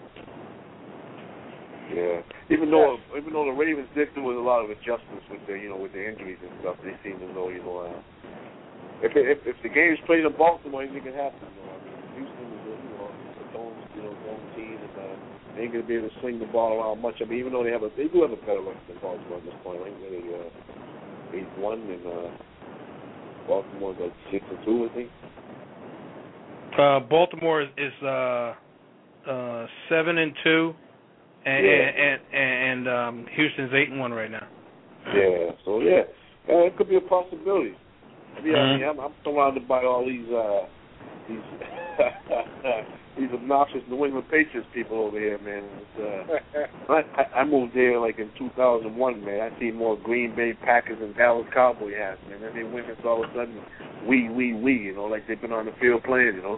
yeah. Even though even though the Ravens did do a lot of adjustments with their you know with their injuries and stuff, they seem to know you know. Uh, if, it, if if the game's played in Baltimore, anything can happen. You know, I mean, Houston is a, you know a dome you know dome team, and uh, they ain't gonna be able to swing the ball around much. I mean, even though they have a they do have a better record than Baltimore at this point, right? They uh, eight one and uh, Baltimore's like six and two, I think. Uh, Baltimore is, is uh, uh, seven and two, and yeah. and, and, and um, Houston's eight and one right now. Yeah, so yeah, uh, it could be a possibility. I mean, Mm-hmm. I mean I'm, I'm surrounded by all these uh, these these obnoxious New England Patriots people over here, man. It's, uh, I, I moved here like in two thousand one, man. I see more Green Bay Packers and Dallas Cowboy hats, man. And they win, it's all of a sudden we, we, we, you know, like they've been on the field playing, you know.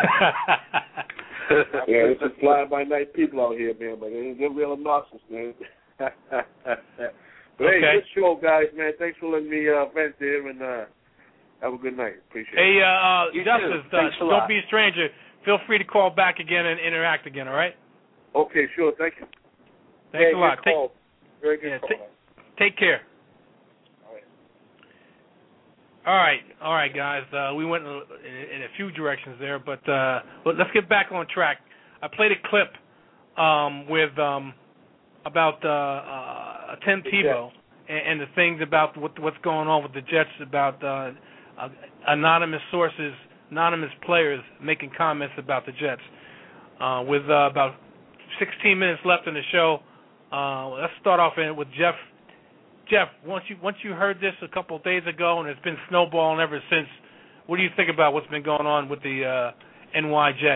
Yeah, it's just fly-by-night people out here, man, but they're, they're real obnoxious, man. But okay. Hey, good show, guys, man. Thanks for letting me uh, vent there, and uh, have a good night. Appreciate hey, it. Hey, uh, You Justice, too. Thanks a uh, lot. don't be a stranger. Feel free to call back again and interact again, all right? Okay, sure. Thank you. Thanks hey, a lot. Good call. Very good yeah, call. T- take care. All right. All right, all right, guys. Uh, we went in, in a few directions there, but uh, let's get back on track. I played a clip um, with um, about uh, uh, Tim Tebow and, and the things about what, what's going on with the Jets, about uh, uh, anonymous sources, anonymous players making comments about the Jets. Uh, with uh, about sixteen minutes left in the show, uh, let's start off in with Jeff. Jeff, once you once you heard this a couple of days ago, and it's been snowballing ever since, what do you think about what's been going on with the uh, N Y J?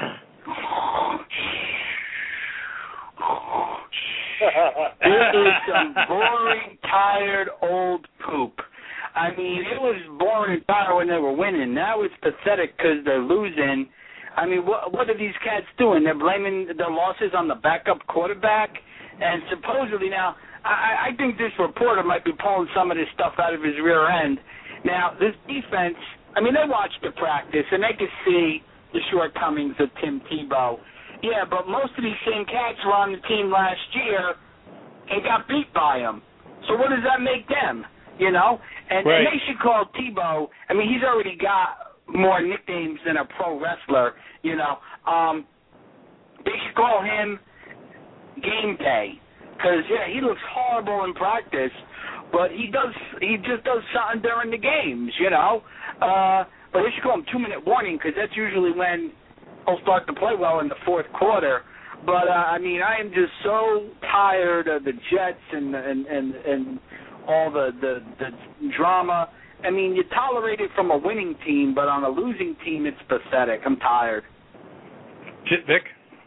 This is some boring, tired, old poop. I mean, it was boring and tired when they were winning. Now it's pathetic because they're losing. I mean, what what are these cats doing? They're blaming their losses on the backup quarterback, and supposedly now, I, I think this reporter might be pulling some of this stuff out of his rear end. Now, this defense, I mean, they watched the practice, and they could see the shortcomings of Tim Tebow. Yeah, but most of these same cats were on the team last year and got beat by him. So what does that make them, you know? And, right. and they should call Tebow. I mean, he's already got more nicknames than a pro wrestler, you know. Um, They should call him Game Day. Because, yeah, he looks horrible in practice, but he does he just does something during the games, you know. Uh, but they should call him two-minute warning, because that's usually when he'll start to play well in the fourth quarter. But, uh, I mean, I am just so tired of the Jets and and, and, and all the, the, the drama. I mean, you tolerate it from a winning team, but on a losing team, it's pathetic. I'm tired. Vic?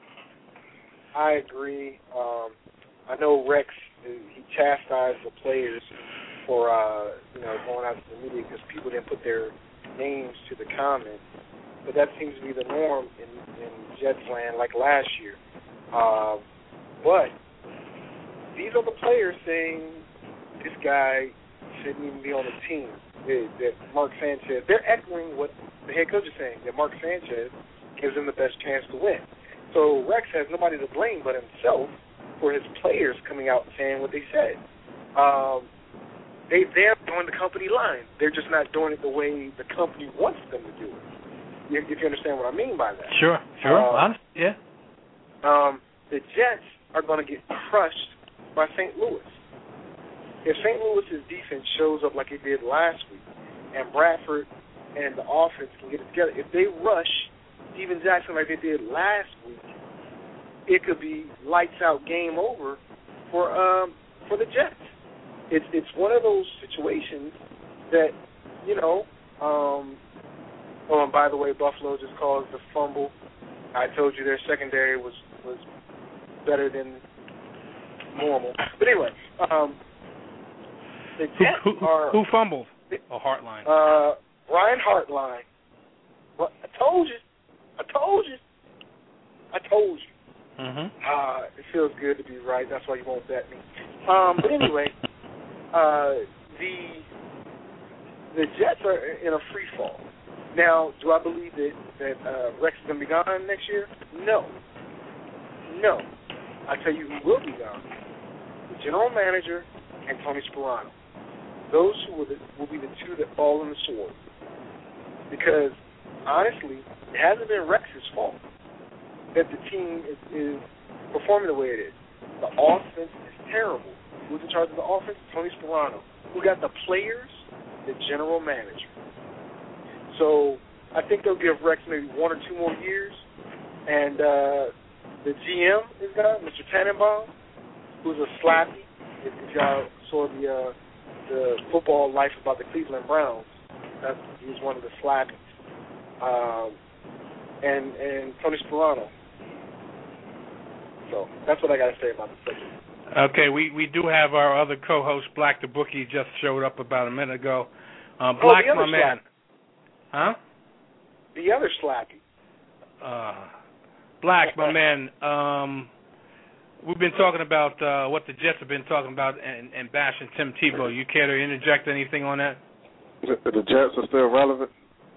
I agree. Um, I know Rex, he chastised the players for, uh, you know, going out to the media because people didn't put their names to the comments. But that seems to be the norm in, in Jets land, like last year. Uh, but these are the players saying this guy shouldn't even be on the team. That, that Mark Sanchez, they're echoing what the head coach is saying, that Mark Sanchez gives them the best chance to win. So Rex has nobody to blame but himself for his players coming out and saying what they said. Um, they, they're doing the company line. They're just not doing it the way the company wants them to do it. If, if you understand what I mean by that. Sure, sure. Uh, yeah. Um, the Jets are going to get crushed by Saint Louis. If Saint Louis's defense shows up like it did last week, and Bradford and the offense can get it together, if they rush Steven Jackson like they did last week, it could be lights out, game over for um, for the Jets. It's it's one of those situations that, you know. Um, oh, and by the way, Buffalo just caused the fumble. I told you their secondary was was better than normal. But anyway, um, the Jets who, who, are who fumbled? A Hartline. Uh, Ryan Hartline. Well, I told you. I told you. I told you. Mm-hmm. Uh, it feels good to be right. That's why you won't bet me. Um, but anyway, uh, the the Jets are in a free fall. Now, do I believe that that uh, Rex is going to be gone next year? No. No. I tell you who will be gone: the general manager and Tony Sparano. Those who will, the, will be the two that fall in the sword. Because honestly, it hasn't been Rex's fault that the team is, is performing the way it is. The offense is terrible. Who's in charge of the offense? Tony Sparano. Who got the players? The general manager. So I think they'll give Rex maybe one or two more years. And uh, the G M is gone, Mister Tannenbaum, who's a slappy. If y'all saw the uh, the football life about the Cleveland Browns, that's, he's one of the slappies. Um, and and Tony Sparano. So that's what I got to say about the subject. Okay, we, we do have our other co-host, Black the Bookie, just showed up about a minute ago. Uh, Black, oh, my man. Huh? The other slappy. Uh, Black, my man. Um, we've been talking about uh, what the Jets have been talking about and, and bashing Tim Tebow. You care to interject anything on that? The, the Jets are still relevant?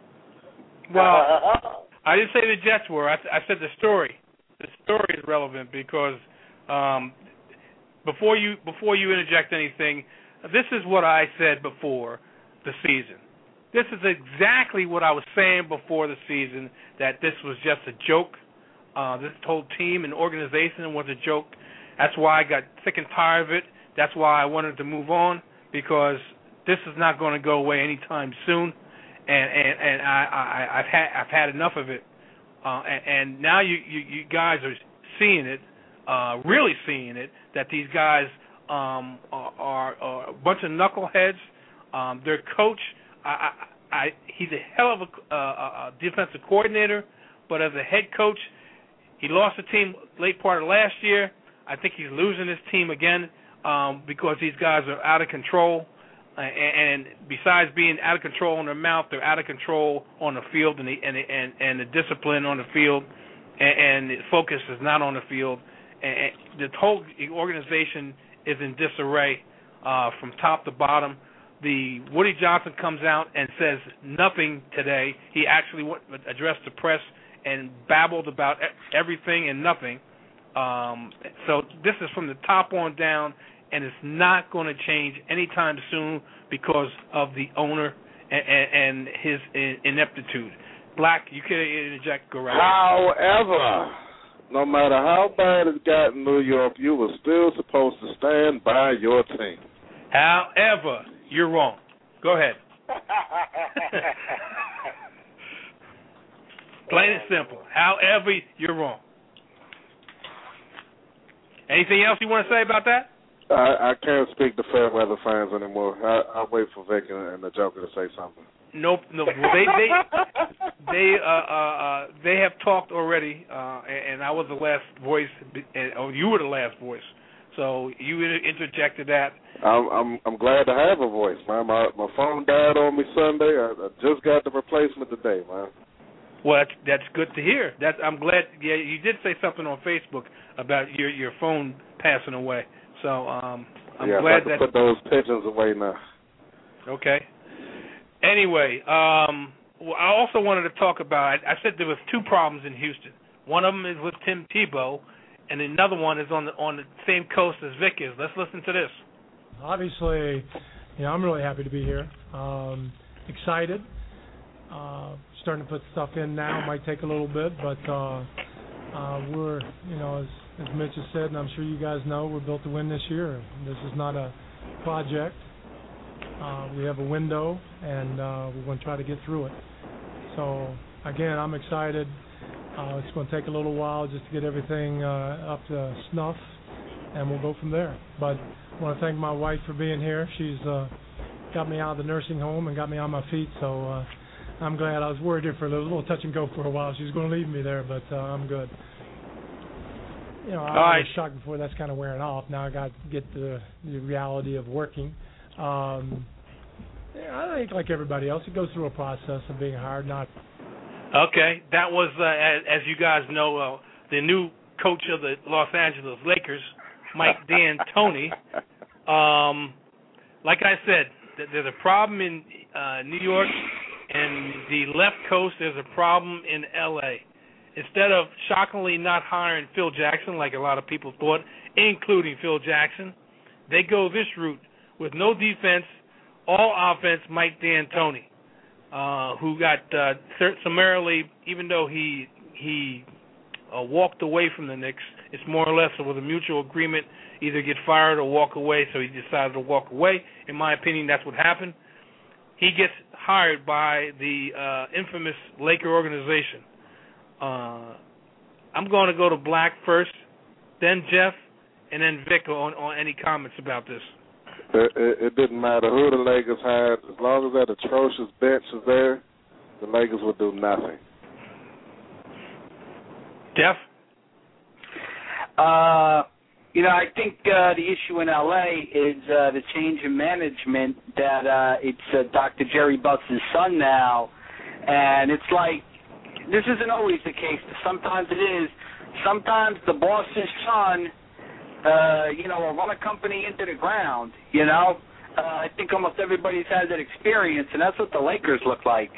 Well, I didn't say the Jets were. I, I said the story. The story is relevant because um, before you before you interject anything, this is what I said before the season. This is exactly what I was saying before the season, that this was just a joke. Uh, this whole team and organization was a joke. That's why I got sick and tired of it. That's why I wanted to move on, because this is not going to go away anytime soon. And and, and I, I, I've had I've had enough of it. Uh, and, and now you, you, you guys are seeing it, uh, really seeing it, that these guys um, are, are, are a bunch of knuckleheads. Um, their coach, I, I, I, he's a hell of a, uh, a defensive coordinator, but as a head coach, he lost the team late part of last year. I think he's losing his team again um, because these guys are out of control. Uh, and, and besides being out of control on their mouth, they're out of control on the field, and the, and, the, and, and the discipline on the field, and, and the focus is not on the field. And, and the whole organization is in disarray uh, from top to bottom. The Woody Johnson comes out and says nothing today. He actually went, addressed the press and babbled about everything and nothing. Um, so this is from the top on down, and it's not going to change anytime soon because of the owner and, and, and his ineptitude. Black, you can interject, go right. However, no matter how bad it got in New York, you were still supposed to stand by your team. However, you're wrong. Go ahead. Plain and simple. However, you're wrong. Anything else you want to say about that? I, I can't speak to Fairweather fans anymore. I, I'll wait for Vic and, and the Joker to say something. Nope, no. Well, they they they uh, uh, uh, they have talked already, uh, and, and I was the last voice, and, oh, you were the last voice. So you interjected that. I'm I'm I'm glad to have a voice, man. My my phone died on me Sunday. I, I just got the replacement today, man. Well, that's, that's good to hear. That's I'm glad. Yeah, you did say something on Facebook about your your phone passing away. So um, I'm yeah, glad I that. put those pigeons away now. Okay. Anyway, um, well, I also wanted to talk about. I, I said there was two problems in Houston. One of them is with Tim Tebow, and another one is on the on the same coast as Vic is. Let's listen to this. Obviously, you know, I'm really happy to be here. Um, excited. Uh, starting to put stuff in now. Might take a little bit, but uh, uh, we're, you know, as, as Mitch has said, and I'm sure you guys know, we're built to win this year. This is not a project. Uh, we have a window, and uh, we're going to try to get through it. So, again, I'm excited. Uh, it's going to take a little while just to get everything uh, up to snuff, and we'll go from there. But I want to thank my wife for being here. She's uh, got me out of the nursing home and got me on my feet, so uh, I'm glad. I was worried here for a little, little touch and go for a while. She was going to leave me there, but uh, I'm good. You know, I All right. was shocked before. That's kind of wearing off. Now I got to get the, the reality of working. Um, yeah, I think like everybody else, it goes through a process of being hired. Not Okay, that was uh, as, as you guys know, uh, the new coach of the Los Angeles Lakers, Mike D'Antoni. Um, like I said, th- there's a problem in uh, New York and the left coast. There's a problem in L A. Instead of shockingly not hiring Phil Jackson, like a lot of people thought, including Phil Jackson, they go this route with no defense, all offense, Mike D'Antoni, uh, who got uh, summarily, even though he he uh, walked away from the Knicks, it's more or less with a mutual agreement, either get fired or walk away, so he decided to walk away. In my opinion, that's what happened. He gets hired by the uh, infamous Laker organization. Uh, I'm going to go to Black first, then Jeff, and then Vic on, on any comments about this. It, it, it didn't matter who the Lakers had. As long as that atrocious bench is there, the Lakers would do nothing. Jeff? Uh, you know, I think uh, the issue in L A is uh, the change in management, that uh, it's uh, Doctor Jerry Buss' son now, and it's like, this isn't always the case. Sometimes it is. Sometimes the boss's son, uh, you know, will run a company into the ground, you know. Uh, I think almost everybody's had that experience, and that's what the Lakers look like.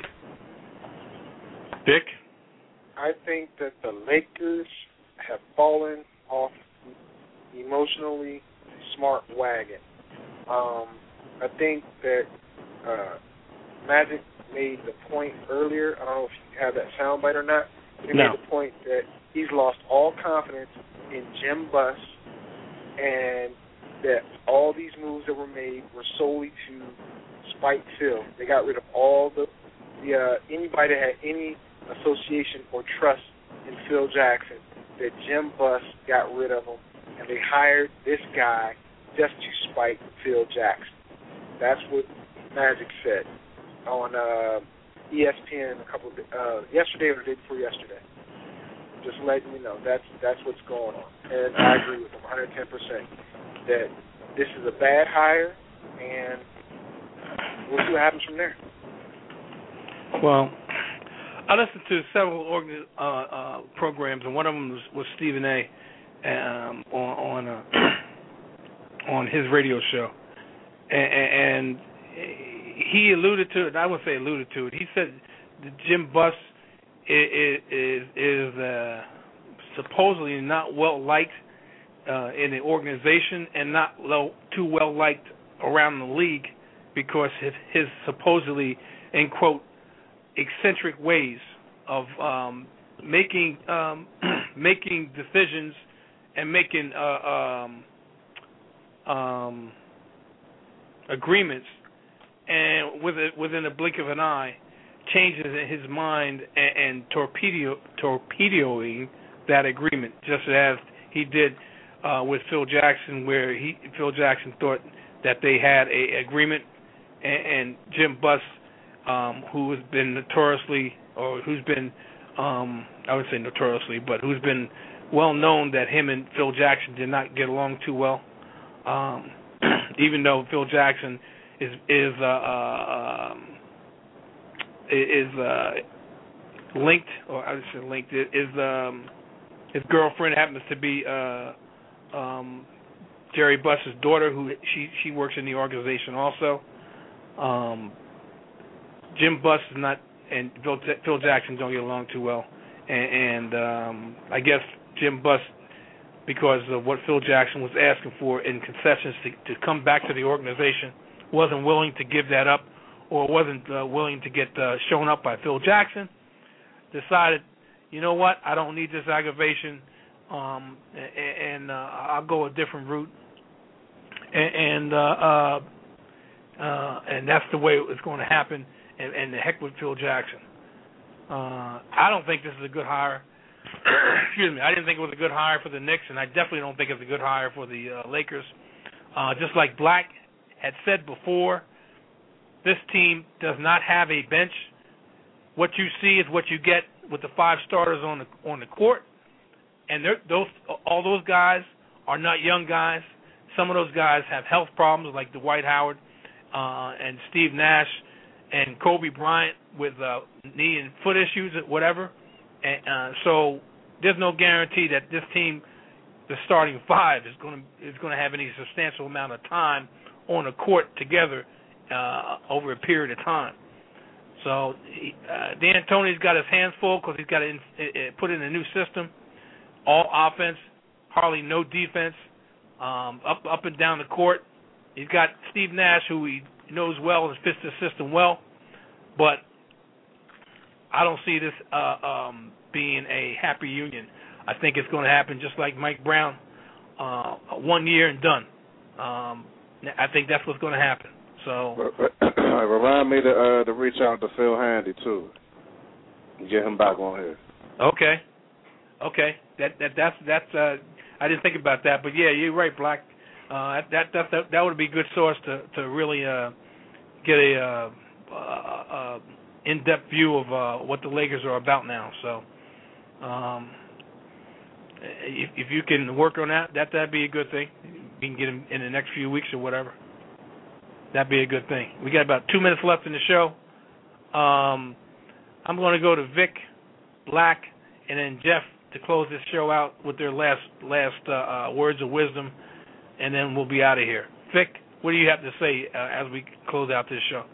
Dick? I think that the Lakers have fallen off emotionally smart wagon. Um, I think that uh, Magic made the point earlier. I don't know if you have that soundbite or not. But he no. made the point that he's lost all confidence in Jim Buss, and that all these moves that were made were solely to spite Phil. They got rid of all the, the uh, anybody that had any association or trust in Phil Jackson. That Jim Buss got rid of him, and they hired this guy just to spite Phil Jackson. That's what Magic said on uh, E S P N a couple of, uh, yesterday or the day before yesterday. Just letting you know that's that's what's going on, and I agree with him one hundred ten percent that this is a bad hire, and we'll see what happens from there. Well, I listened to several organ, uh, uh, programs, and one of them was, was Stephen A. Um, on on, uh, on his radio show, and, and he alluded to it. I wouldn't say alluded to it. He said that Jim Buss is is, is uh, supposedly not well liked uh, in the organization, and not low, too well liked around the league because his, his supposedly, in quote, eccentric ways of um, making um, making decisions and making uh, um, um, agreements, and with it, within a blink of an eye, changes in his mind and, and torpedo torpedoing that agreement, just as he did uh, with Phil Jackson, where he Phil Jackson thought that they had a agreement, and, and Jim Buss, um, who has been notoriously, or who's been, um, I would say notoriously, but who's been well known that him and Phil Jackson did not get along too well. Um, even though Phil Jackson is is uh, uh, um, is uh, linked, or I would say linked, is um, his girlfriend happens to be uh, um, Jerry Buss's daughter, who she she works in the organization also. Um, Jim Buss is not, and Phil, Phil Jackson don't get along too well, and, and um, I guess Jim Buss, because of what Phil Jackson was asking for in concessions to, to come back to the organization, wasn't willing to give that up, or wasn't uh, willing to get uh, shown up by Phil Jackson. Decided, you know what, I don't need this aggravation, um, and, and uh, I'll go a different route. And and, uh, uh, uh, and that's the way it's going to happen. And, and the heck with Phil Jackson. Uh, I don't think this is a good hire. Excuse me. I didn't think it was a good hire for the Knicks, and I definitely don't think it's a good hire for the uh, Lakers. Uh, just like Black had said before, this team does not have a bench. What you see is what you get with the five starters on the on the court, and those all those guys are not young guys. Some of those guys have health problems, like Dwight Howard uh, and Steve Nash and Kobe Bryant with uh, knee and foot issues, whatever. And uh, so there's no guarantee that this team, the starting five, is going to is going to have any substantial amount of time on the court together uh, over a period of time. So uh, D'Antoni's got his hands full because he's got to in, uh, put in a new system, all offense, hardly no defense, um, up up and down the court. He's got Steve Nash, who he knows well and fits the system well, but I don't see this uh, um, being a happy union. I think it's going to happen just like Mike Brown, uh, one year and done. Um, I think that's what's going to happen. So remind me to uh, to reach out to Phil Handy too, and get him back on here. Okay, okay. That that that's that's. Uh, I didn't think about that, but yeah, you're right, Black. Uh, that, that that that would be a good source to to really uh, get a uh, uh, uh, in-depth view of uh, what the Lakers are about now. So, um, if, if you can work on that, that that'd be a good thing. We can get him in the next few weeks or whatever. That'd be a good thing. We got about two minutes left in the show. Um, I'm going to go to Vic, Black, and then Jeff to close this show out with their last last uh, uh, words of wisdom, and then we'll be out of here. Vic, what do you have to say uh, as we close out this show?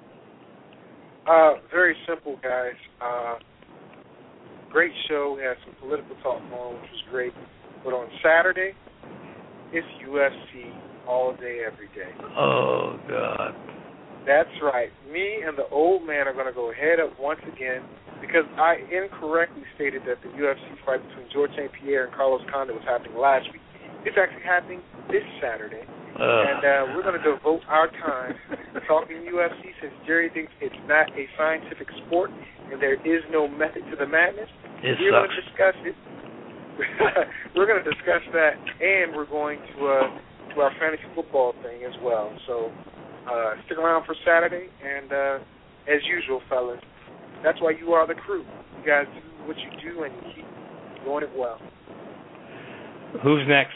Uh, very simple, guys. Uh, great show. We had some political talk on, which was great. But on Saturday, it's U F C all day, every day. Oh, God. That's right. Me and the old man are going to go head up once again because I incorrectly stated that the U F C fight between George Saint Pierre and Carlos Condit was happening last week. It's actually happening this Saturday. Uh. And uh, we're going to devote our time talking U F C since Jerry thinks it's not a scientific sport and there is no method to the madness. It we're sucks. going to discuss it. We're going to discuss that, and we're going to uh, to our fantasy football thing as well. So uh, stick around for Saturday, and uh, as usual, fellas, that's why you are the crew. You guys do what you do, and you keep doing it well. Who's next?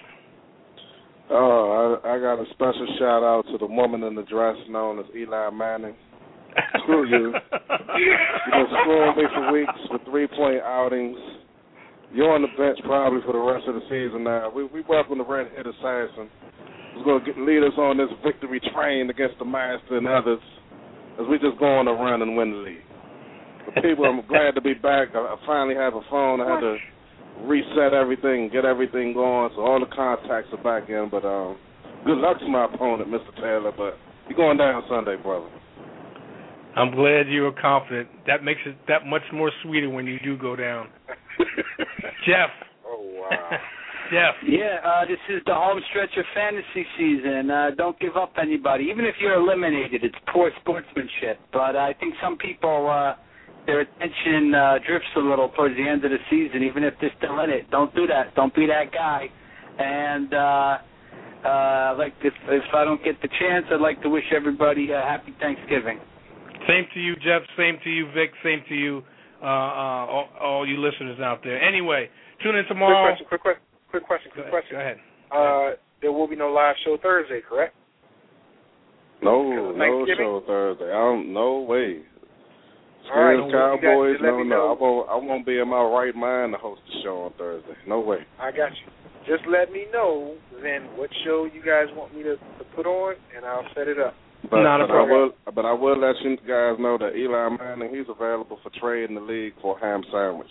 Oh, I, I got a special shout out to the woman in the dress known as Eli Manning. Screw you. You've been screwing me for weeks with three-point outings. You're on the bench probably for the rest of the season now. We, we welcome the red-headed assassin who's going to get, lead us on this victory train against the Master and others as we just go on a run and win the league. But people, I'm glad to be back. I, I finally have a phone. I had to reset everything, get everything going, so all the contacts are back in. But um, good luck to my opponent, Mister Taylor, but you're going down Sunday, brother. I'm glad you were confident. That makes it that much more sweeter when you do go down. Jeff. Oh, wow. Jeff. Yeah, uh, this is the home stretch of fantasy season. Uh, don't give up anybody. Even if you're eliminated, it's poor sportsmanship. But I think some people, uh, their attention uh, drifts a little towards the end of the season, even if they're still in it. Don't do that. Don't be that guy. And uh, uh, like if, if I don't get the chance, I'd like to wish everybody a happy Thanksgiving. Same to you, Jeff. Same to you, Vic. Same to you, uh, uh, all, all you listeners out there. Anyway, tune in tomorrow. Quick question, quick question, quick question, quick Go ahead. question. Go ahead. Uh, there will be no live show Thursday, correct? No, no show Thursday. I don't, no way. All right, Steelers, Cowboys, got, no, no. I won't, I won't be in my right mind to host the show on Thursday. No way. I got you. Just let me know then what show you guys want me to, to put on, and I'll set it up. But, Not a but I problem. will, but I will let you guys know that Eli Manning, he's available for trade in the league for a ham sandwich.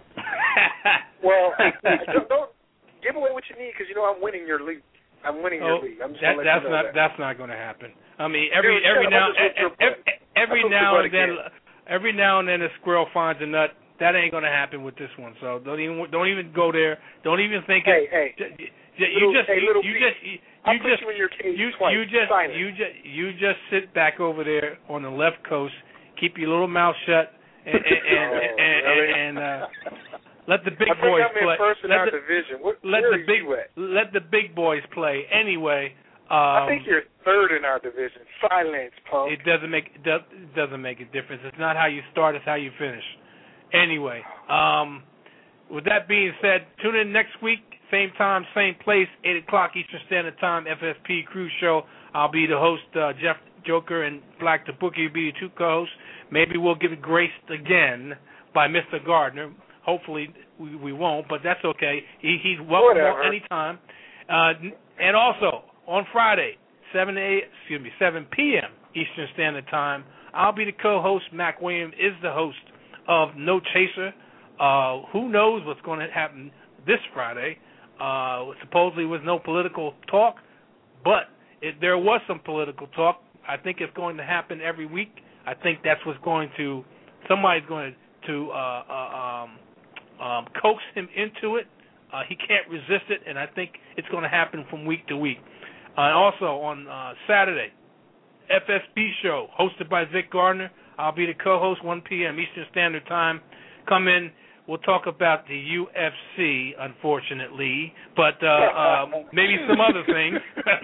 Well, don't, don't give away what you need because you know I'm winning your league. I'm winning oh, your league. I'm just that, gonna let that's you know not that. that's not going to happen. I mean, every Dude, every shut now up. I'm just every, every I now and then again. every now and then a squirrel finds a nut. That ain't going to happen with this one. So don't even don't even go there. Don't even think Hey, it. hey. You, Little, just hey, you, little you Pete, just you, I'll you put just you in your cage you, twice. you just Sign it. you just you just sit back over there on the left coast. Keep your little mouth shut and and and, Oh, and, really? and uh, let the big I think boys I'm in play. first in let our the, division. What, let where the are big you at? let the big boys play. Anyway, um, I think you're third in our division. Silence, punk. it doesn't make it does- it doesn't make a difference. It's not how you start; it's how you finish. Anyway, um, with that being said, tune in next week. Same time, same place, eight o'clock Eastern Standard Time, F S P Crew Show. I'll be the host, uh, Jeff Joker, and Black the Bookie will be the two co-hosts. Maybe we'll get graced again by Mister Gardner. Hopefully we, we won't, but that's okay. He, he's welcome Whatever. anytime. Uh, and also, on Friday, seven a, excuse me, seven p.m. Eastern Standard Time, I'll be the co-host. Mac Williams is the host of No Chaser. Uh, who knows what's going to happen this Friday? Uh, supposedly was no political talk, but it, there was some political talk. I think it's going to happen every week. I think that's what's going to, somebody's going to, to uh, uh, um, um, coax him into it. Uh, he can't resist it, and I think it's going to happen from week to week. Uh, and also on uh, Saturday, F S B show hosted by Vic Gardner. I'll be the co-host, one p.m. Eastern Standard Time. Come in. We'll talk about the U F C, unfortunately, but uh, uh, maybe some other things.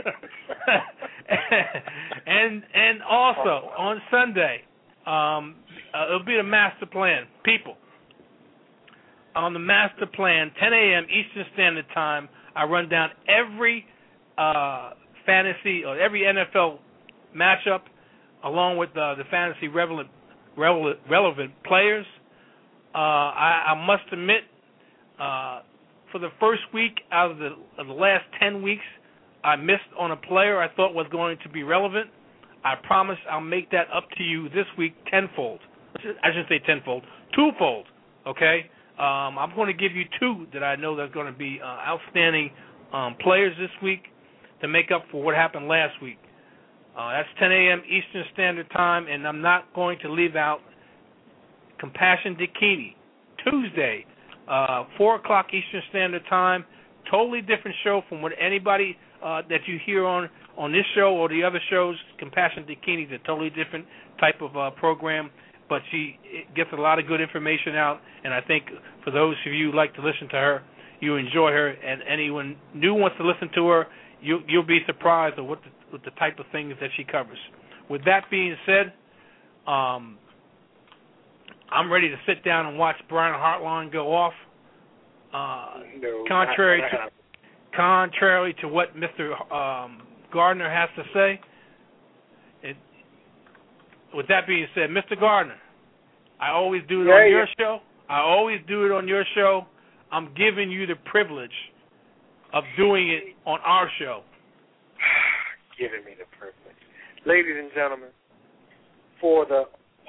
and and also on Sunday, um, uh, it'll be the master plan. People, on the master plan, ten a.m. Eastern Standard Time, I run down every uh, fantasy or every N F L matchup, along with uh, the fantasy relevant, relevant, relevant players. Uh, I, I must admit, uh, for the first week out of the, of the last ten weeks, I missed on a player I thought was going to be relevant. I promise I'll make that up to you this week tenfold. I shouldn't say tenfold, twofold, okay? Um, I'm going to give you two that I know that's going to be uh, outstanding um, players this week to make up for what happened last week. Uh, that's ten a.m. Eastern Standard Time, and I'm not going to leave out Compassion Dakini, Tuesday, uh, four o'clock Eastern Standard Time. Totally different show from what anybody uh, that you hear on, on this show or the other shows. Compassion Dakini is a totally different type of uh, program, but she gets a lot of good information out, and I think for those of you who like to listen to her, you enjoy her, and anyone new wants to listen to her, you, you'll be surprised at what the, with the type of things that she covers. With that being said, um, I'm ready to sit down and watch Brian Hartline go off. Uh, no, contrary to contrary to what Mister Um, Gardner has to say. It, with that being said, Mister Gardner, I always do it yeah, on yeah. your show. I always do it on your show. I'm giving you the privilege of doing it on our show. Giving me the privilege. Ladies and gentlemen, for the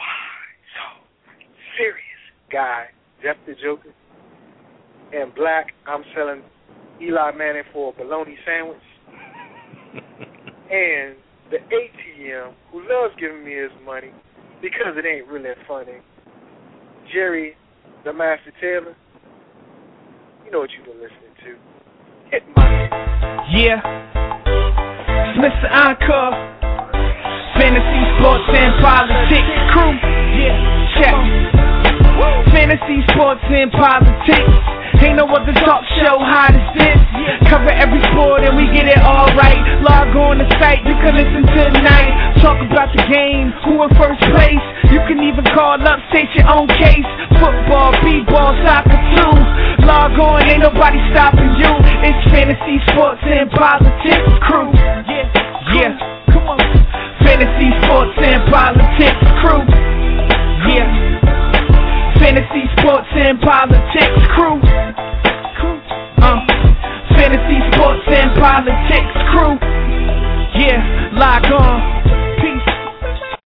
serious guy, Jeff the Joker, and Black, I'm selling Eli Manning for a bologna sandwich. And the A T M, who loves giving me his money because it ain't really funny, Jerry the Master Taylor, You know what you've been listening to. Hit my Yeah. It's Mister Encore. Fantasy, sports, and politics crew. Yeah. Check. Fantasy, sports, and politics. Ain't no other talk show hot as this. Cover every sport and we get it all right. Log on the site, you can listen tonight. Talk about the game, who in first place. You can even call up, state your own case. Football, b-ball, soccer too. Log on, ain't nobody stopping you. It's fantasy, sports, and politics crew. Yeah, yeah, come on. Fantasy, sports, and politics crew. Yeah. Fantasy, sports, and politics crew. Uh, fantasy, sports, and politics crew.